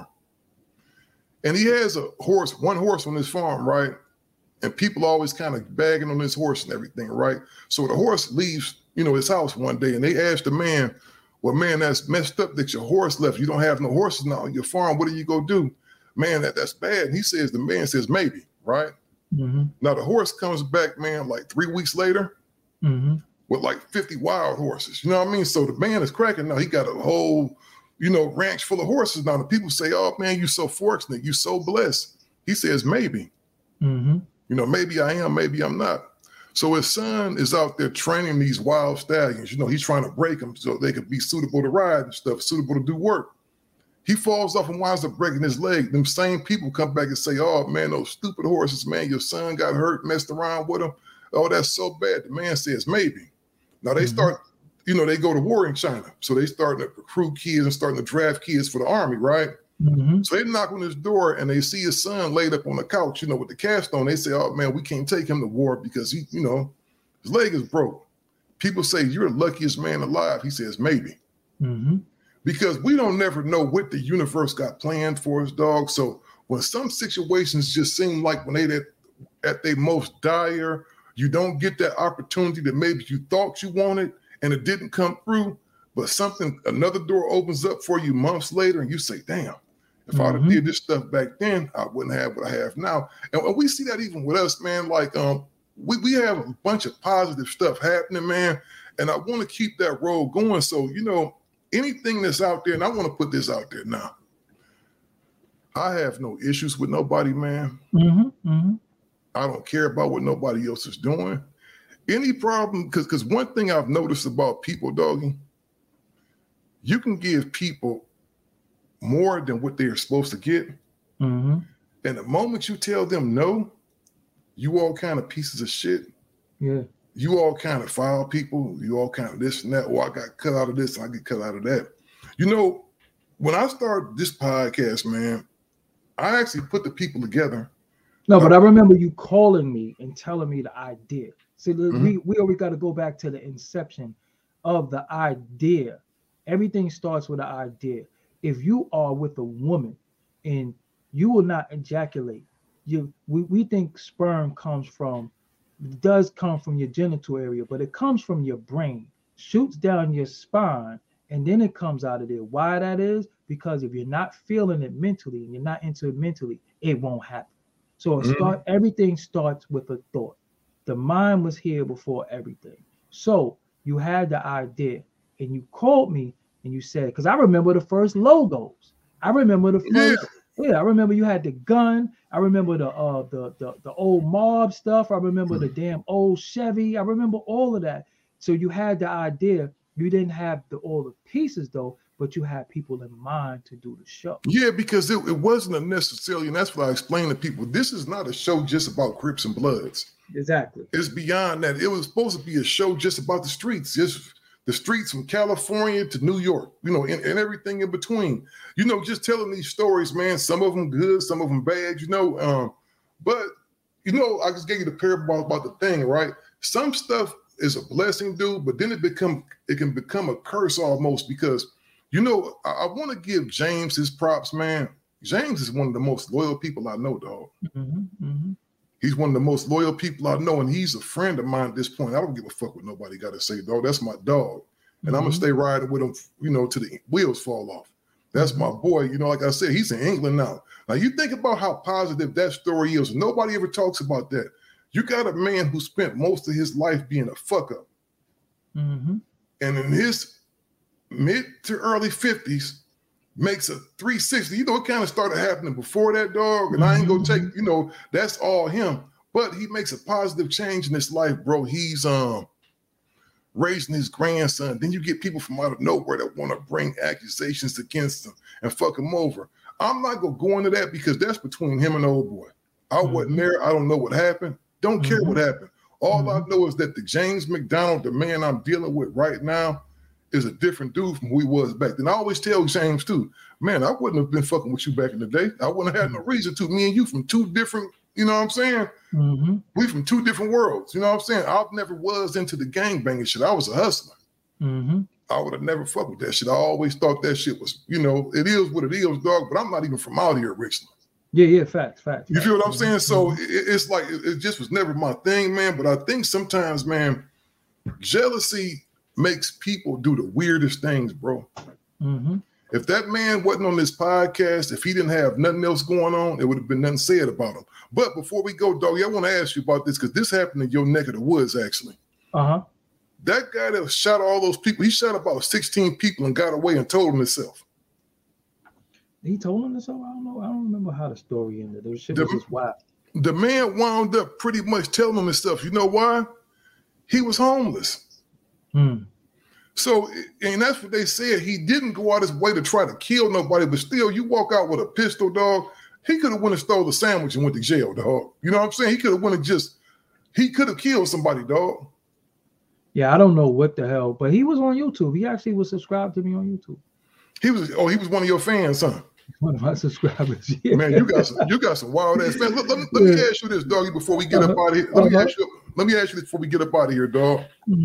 and he has one horse on his farm, right? And people always kind of bagging on this horse and everything, right? So the horse leaves, his house one day, and they ask the man, "Well, man, that's messed up that your horse left. You don't have no horses now on your farm. What are you gonna do, man? That's bad." And the man says, "Maybe," right? Mm-hmm. Now the horse comes back, man, like 3 weeks later Mm-hmm. with like 50 wild horses. You know what I mean? So the man is cracking now. He got a whole, ranch full of horses now. The people say, "Oh man, you so fortunate, you so blessed." He says, "Maybe." Mm-hmm. Maybe I am, maybe I'm not. So his son is out there training these wild stallions. He's trying to break them so they could be suitable to ride and stuff, suitable to do work. He falls off and winds up breaking his leg. Them same people come back and say, "Oh man, those stupid horses, man, your son got hurt, messed around with them. Oh, that's so bad." The man says, "Maybe." Now they start, they go to war in China. So they starting to recruit kids and starting to draft kids for the army, right? Mm-hmm. So they knock on his door and they see his son laid up on the couch, with the cast on. They say, "Oh man, we can't take him to war because he, his leg is broke." People say, "You're the luckiest man alive." He says, "Maybe." Mm-hmm. Because we don't never know what the universe got planned for us, dog. So when some situations just seem like when they at their most dire, you don't get that opportunity that maybe you thought you wanted and it didn't come through, but another door opens up for you months later and you say, "Damn, if I'd have did this stuff back then, I wouldn't have what I have now." And we see that even with us, man. Like we have a bunch of positive stuff happening, man. And I want to keep that road going. So, anything that's out there, and I want to put this out there now. I have no issues with nobody, man. Mm-hmm. Mm-hmm. I don't care about what nobody else is doing. Any problem, because one thing I've noticed about people, doggy, you can give people more than what they're supposed to get. Mm-hmm. And the moment you tell them no, you all kind of pieces of shit. Yeah. You all kind of foul people. You all kind of this and that. Or I got cut out of this and I get cut out of that. When I started this podcast, man, I actually put the people together. No, but I remember you calling me and telling me the idea. See, we always got to go back to the inception of the idea. Everything starts with an idea. If you are with a woman and you will not ejaculate, we think sperm does come from your genital area, but it comes from your brain, shoots down your spine, and then it comes out of there. Why that is? Because if you're not feeling it mentally and you're not into it mentally, it won't happen. So everything starts with a thought. The mind was here before everything. So you had the idea and you called me and you said, because I remember the first logos. I remember the first, I remember you had the gun. I remember the old mob stuff. I remember the damn old Chevy. I remember all of that. So you had the idea. You didn't have all the pieces though, but you had people in mind to do the show. Yeah, because it wasn't necessarily, and that's what I explained to people. This is not a show just about Crips and Bloods. Exactly. It's beyond that. It was supposed to be a show just about the streets, just the streets from California to New York, and everything in between. Just telling these stories, man. Some of them good, some of them bad, But, I just gave you the parable about the thing, right? Some stuff is a blessing, dude, but then it can become a curse almost because, I want to give James his props, man. James is one of the most loyal people I know, dog. Mm-hmm. Mm-hmm. He's one of the most loyal people I know, and he's a friend of mine at this point. I don't give a fuck what nobody got to say, dog. That's my dog. And I'm going to stay riding with him, till the wheels fall off. That's my boy. Like I said, he's in England now. Now, you think about how positive that story is. Nobody ever talks about that. You got a man who spent most of his life being a fuck up. Mm-hmm. And in his mid to early 50s, makes a 360. It kind of started happening before that, dog. And I ain't gonna take, that's all him. But he makes a positive change in his life, bro. He's raising his grandson. Then you get people from out of nowhere that want to bring accusations against him and fuck him over. I'm not going to go into that because that's between him and the old boy. I wasn't there. I don't know what happened. Don't care what happened. All I know is that the James McDonald, the man I'm dealing with right now, is a different dude from who he was back then. I always tell James too, man, I wouldn't have been fucking with you back in the day. I wouldn't have had no reason to. Me and you from two different, you know what I'm saying? We from two different worlds. You know what I'm saying? I never was into the gangbanging shit. I was a hustler. I would have never fucked with that shit. I always thought that shit was, you know, it is what it is, dog, but I'm not even from out here originally. Yeah, facts. You feel what I'm saying? So it's like, it just was never my thing, man. But I think sometimes, man, jealousy makes people do the weirdest things, bro. If that man wasn't on this podcast, if he didn't have nothing else going on, it would have been nothing said about him. But before we go, doggy, I want to ask you about this because this happened in your neck of the woods, actually. That guy that shot all those people, he shot about 16 people and got away and told him himself. He told him himself? I don't know. I don't remember how the story ended. It was just wild. The man wound up pretty much telling him himself. You know why? He was homeless. So, and that's what they said. He didn't go out his way to try to kill nobody, but still, you walk out with a pistol, dog. He could have went and stole a sandwich and went to jail, dog. You know what I'm saying? He could have went and he could have killed somebody, dog. Yeah, I don't know what the hell, but he was on YouTube. He actually was subscribed to me on YouTube. He was one of your fans, huh? One of my subscribers. Yeah. Man, you got some wild ass fans. Let me ask you this, doggy, before we get up out of here. Let me ask you this before we get up out of here, dog.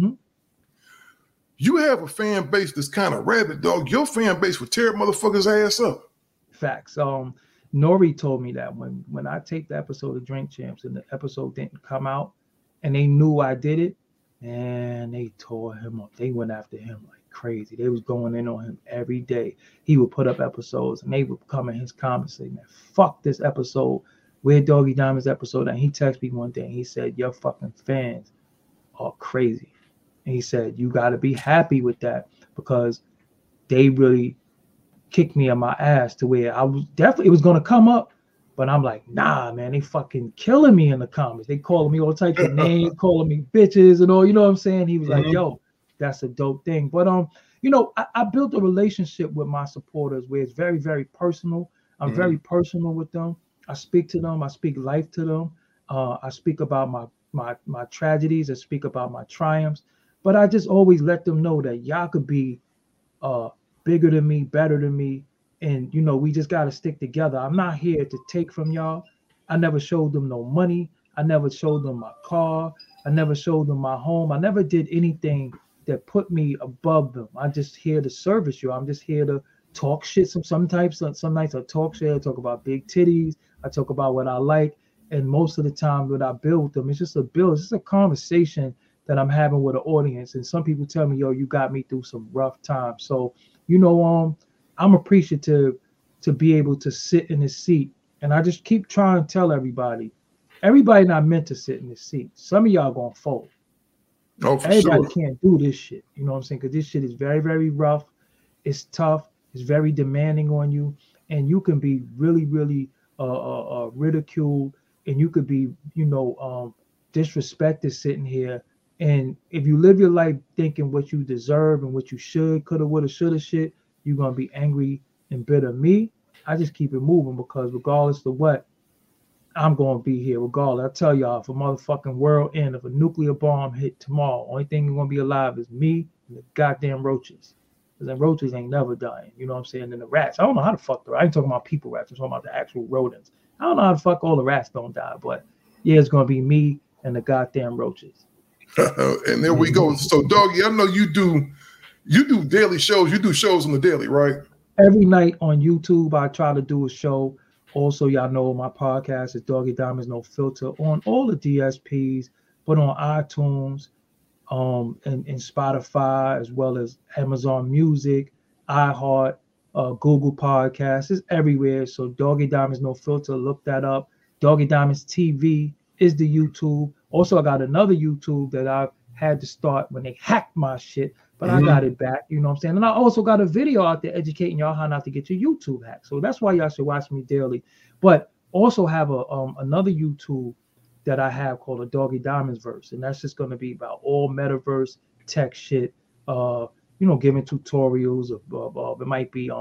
You have a fan base that's kind of rabid, dog. Your fan base would tear motherfuckers' ass up. Facts. Nori told me that when I taped the episode of Drink Champs and the episode didn't come out and they knew I did it, and they tore him up. They went after him like crazy. They was going in on him every day. He would put up episodes and they would come in his comments saying, man, fuck this episode. Where Doggy Diamond's episode? And he texted me one day and he said, your fucking fans are crazy. And he said, you got to be happy with that because they really kicked me in my ass to where I was definitely, it was going to come up. But I'm like, nah, man, they fucking killing me in the comments. They calling me all types of names, calling me bitches and all, you know what I'm saying? He was like, yo, that's a dope thing. But, you know, I built a relationship with my supporters where it's very, very personal. I'm very personal with them. I speak to them. I speak life to them. I speak about my tragedies. I speak about my triumphs. But I just always let them know that y'all could be bigger than me, better than me. And, you know, we just got to stick together. I'm not here to take from y'all. I never showed them no money. I never showed them my car. I never showed them my home. I never did anything that put me above them. I'm just here to service you. I'm just here to talk shit. Some nights I talk shit. I talk about big titties. I talk about what I like. And most of the time when I build with them, it's just a conversation that I'm having with an audience. And some people tell me, yo, you got me through some rough times. So, you know, I'm appreciative to be able to sit in this seat. And I just keep trying to tell everybody not meant to sit in this seat. Some of y'all gonna fold. Oh, for everybody sure. Can't do this shit. You know what I'm saying? Because this shit is very, very rough. It's tough. It's very demanding on you. And you can be really, really ridiculed. And you could be, you know, disrespected sitting here. And if you live your life thinking what you deserve and what you should, coulda, woulda, shoulda shit, you're going to be angry and bitter. Me, I just keep it moving because regardless of what, I'm going to be here regardless. I tell y'all, if a motherfucking world end, if a nuclear bomb hit tomorrow, only thing going to be alive is me and the goddamn roaches. Because the roaches ain't never dying. You know what I'm saying? And the rats, I don't know how the fuck, I ain't talking about people rats. I'm talking about the actual rodents. I don't know how the fuck all the rats don't die. But yeah, it's going to be me and the goddamn roaches. And there we go. So, Doggy, I know you do daily shows. You do shows on the daily, right? Every night on YouTube, I try to do a show. Also, y'all know my podcast is Doggy Diamonds No Filter on all the DSPs, but on iTunes, and Spotify, as well as Amazon Music, iHeart, Google Podcasts. It's everywhere. So Doggy Diamonds No Filter, look that up. Doggy Diamonds TV is the YouTube. Also, I got another YouTube that I had to start when they hacked my shit, but I got it back, you know what I'm saying? And I also got a video out there educating y'all how not to get your YouTube hacked. So that's why y'all should watch me daily. But also have another YouTube that I have called a Doggy Diamonds Verse. And that's just going to be about all metaverse tech shit. Giving tutorials of it might be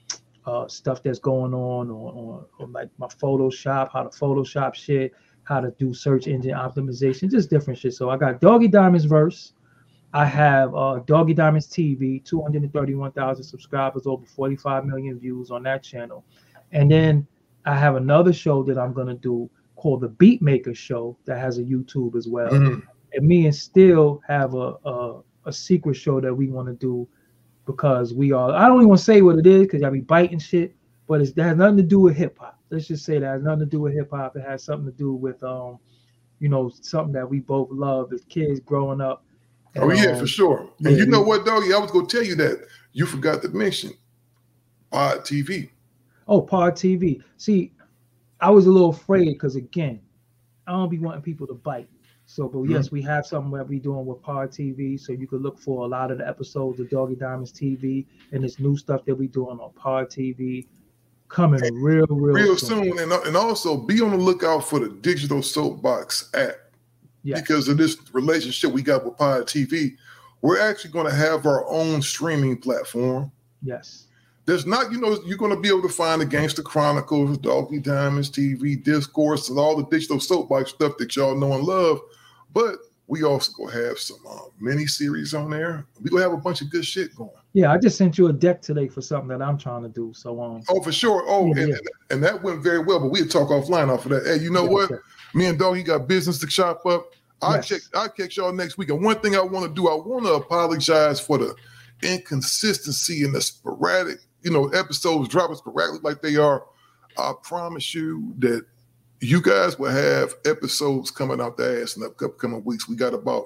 stuff that's going on or like my Photoshop, how to Photoshop shit, how to do search engine optimization, just different shit. So I got Doggy Diamonds Verse. I have Doggy Diamonds TV, 231,000 subscribers, over 45 million views on that channel. And then I have another show that I'm going to do called The Beatmaker Show that has a YouTube as well. Mm-hmm. And me and Still have a secret show that we want to do because I don't even want to say what it is because y'all be biting shit, but that has nothing to do with hip hop. Let's just say that has nothing to do with hip hop. It has something to do with, something that we both love as kids growing up. And, for sure. And you know what, Doggy? I was going to tell you that. You forgot to mention Pod TV. Oh, Pod TV. See, I was a little afraid because, again, I don't be wanting people to bite. So, but yes, we have something that we're doing with Pod TV. So you can look for a lot of the episodes of Doggy Diamonds TV and this new stuff that we're doing on Pod TV coming real soon. And also be on the lookout for the Digital Soapbox app. Yes. Because of this relationship we got with Pod TV, we're actually going to have our own streaming platform. Yes. There's not, you're going to be able to find the Gangster Chronicles, Doggy Diamonds TV, Discourse, and all the Digital Soapbox stuff that y'all know and love. But we also going to have some mini series on there. We're going to have a bunch of good shit going. Yeah, I just sent you a deck today for something that I'm trying to do. So, for sure. And that went very well, but we'll talk offline off of that. Hey, you know what? Okay. Me and Doggy got business to chop up. I'll catch y'all next week. And one thing I want to do, I want to apologize for the inconsistency and the sporadic, episodes dropping sporadically like they are. I promise you that you guys will have episodes coming out the ass in the upcoming weeks. We got about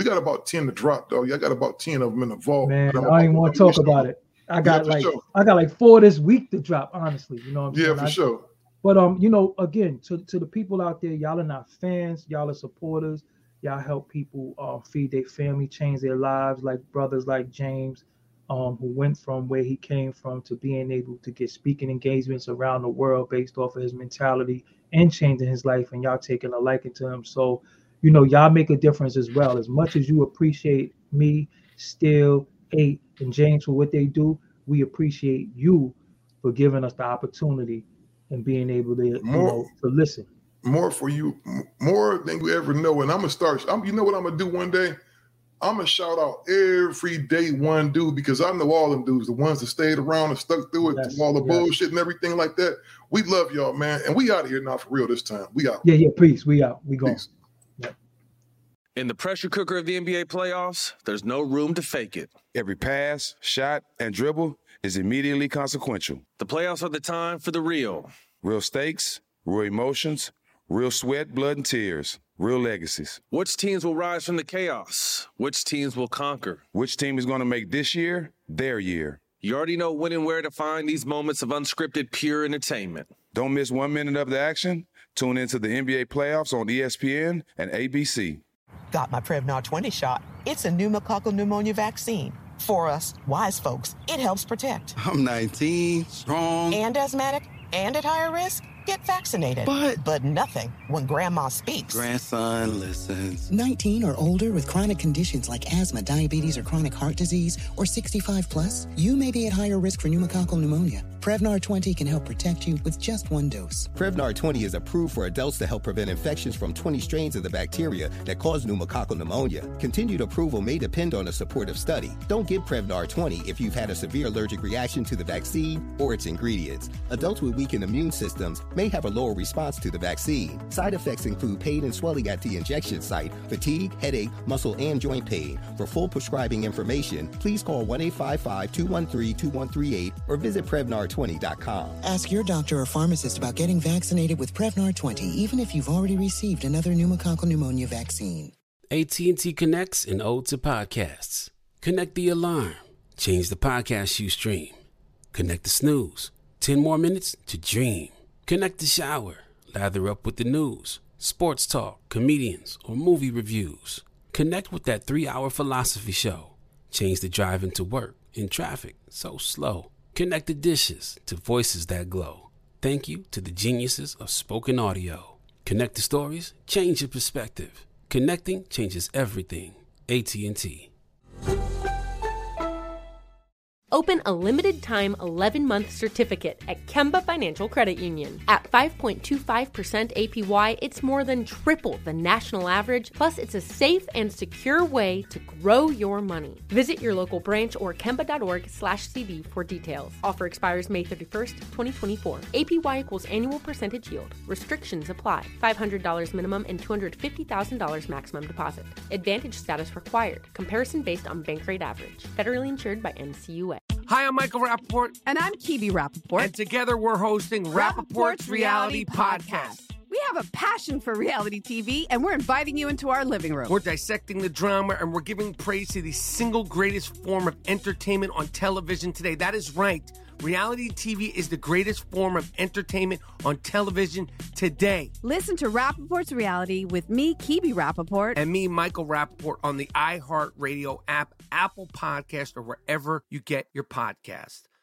10 to drop, though. I got about 10 of them in the vault. Man, I don't even want to talk about it. I got like 4 this week to drop, honestly. You know what I'm saying? Yeah, for sure. But again, to the people out there, y'all are not fans, y'all are supporters. Y'all help people feed their family, change their lives, like brothers like James, who went from where he came from to being able to get speaking engagements around the world based off of his mentality and changing his life, and y'all taking a liking to him. So, y'all make a difference as well. As much as you appreciate me, Still, 8, and James for what they do, we appreciate you for giving us the opportunity and being able to, to listen. More for you, more than you ever know. And I'm going to start, you know what I'm going to do one day? I'm going to shout out every day one dude, because I know all them dudes, the ones that stayed around and stuck through it, through all the bullshit and everything like that. We love y'all, man. And we out of here now for real this time. We out. Yeah, peace. We out. We going. Yeah. In the pressure cooker of the NBA playoffs, there's no room to fake it. Every pass, shot, and dribble is immediately consequential. The playoffs are the time for the real. Real stakes, real emotions, real sweat, blood, and tears. Real legacies. Which teams will rise from the chaos? Which teams will conquer? Which team is going to make this year their year? You already know when and where to find these moments of unscripted, pure entertainment. Don't miss 1 minute of the action. Tune into the NBA playoffs on ESPN and ABC. Got my Prevnar 20 shot. It's a pneumococcal pneumonia vaccine. For us, wise folks, it helps protect. I'm 19, strong. And asthmatic, and at higher risk. Get vaccinated. But nothing when grandma speaks. Grandson listens. 19 or older with chronic conditions like asthma, diabetes, or chronic heart disease, or 65 plus, you may be at higher risk for pneumococcal pneumonia. Prevnar 20 can help protect you with just 1 dose. Prevnar 20 is approved for adults to help prevent infections from 20 strains of the bacteria that cause pneumococcal pneumonia. Continued approval may depend on a supportive study. Don't give Prevnar 20 if you've had a severe allergic reaction to the vaccine or its ingredients. Adults with weakened immune systems may have a lower response to the vaccine. Side effects include pain and swelling at the injection site, fatigue, headache, muscle, and joint pain. For full prescribing information, please call 1-855-213-2138 or visit Prevnar20.com. Ask your doctor or pharmacist about getting vaccinated with Prevnar 20, even if you've already received another pneumococcal pneumonia vaccine. AT&T connects an ode to podcasts. Connect the alarm. Change the podcast you stream. Connect the snooze. 10 more minutes to dream. Connect the shower. Lather up with the news, sports talk, comedians, or movie reviews. Connect with that 3-hour philosophy show. Change the drive into work in traffic so slow. Connect the dishes to voices that glow. Thank you to the geniuses of spoken audio. Connect the stories, change your perspective. Connecting changes everything. AT&T. Open a limited-time 11-month certificate at Kemba Financial Credit Union. At 5.25% APY, it's more than triple the national average, plus it's a safe and secure way to grow your money. Visit your local branch or kemba.org/CD for details. Offer expires May 31st, 2024. APY equals annual percentage yield. Restrictions apply. $500 minimum and $250,000 maximum deposit. Advantage status required. Comparison based on bank rate average. Federally insured by NCUA. Hi, I'm Michael Rappaport. And I'm Kibi Rappaport. And together we're hosting Rappaport's Reality Podcast. We have a passion for reality TV, and we're inviting you into our living room. We're dissecting the drama, and we're giving praise to the single greatest form of entertainment on television today. That is right. Reality TV is the greatest form of entertainment on television today. Listen to Rappaport's Reality with me, Kibi Rappaport. And me, Michael Rappaport, on the iHeartRadio app, Apple Podcast, or wherever you get your podcast.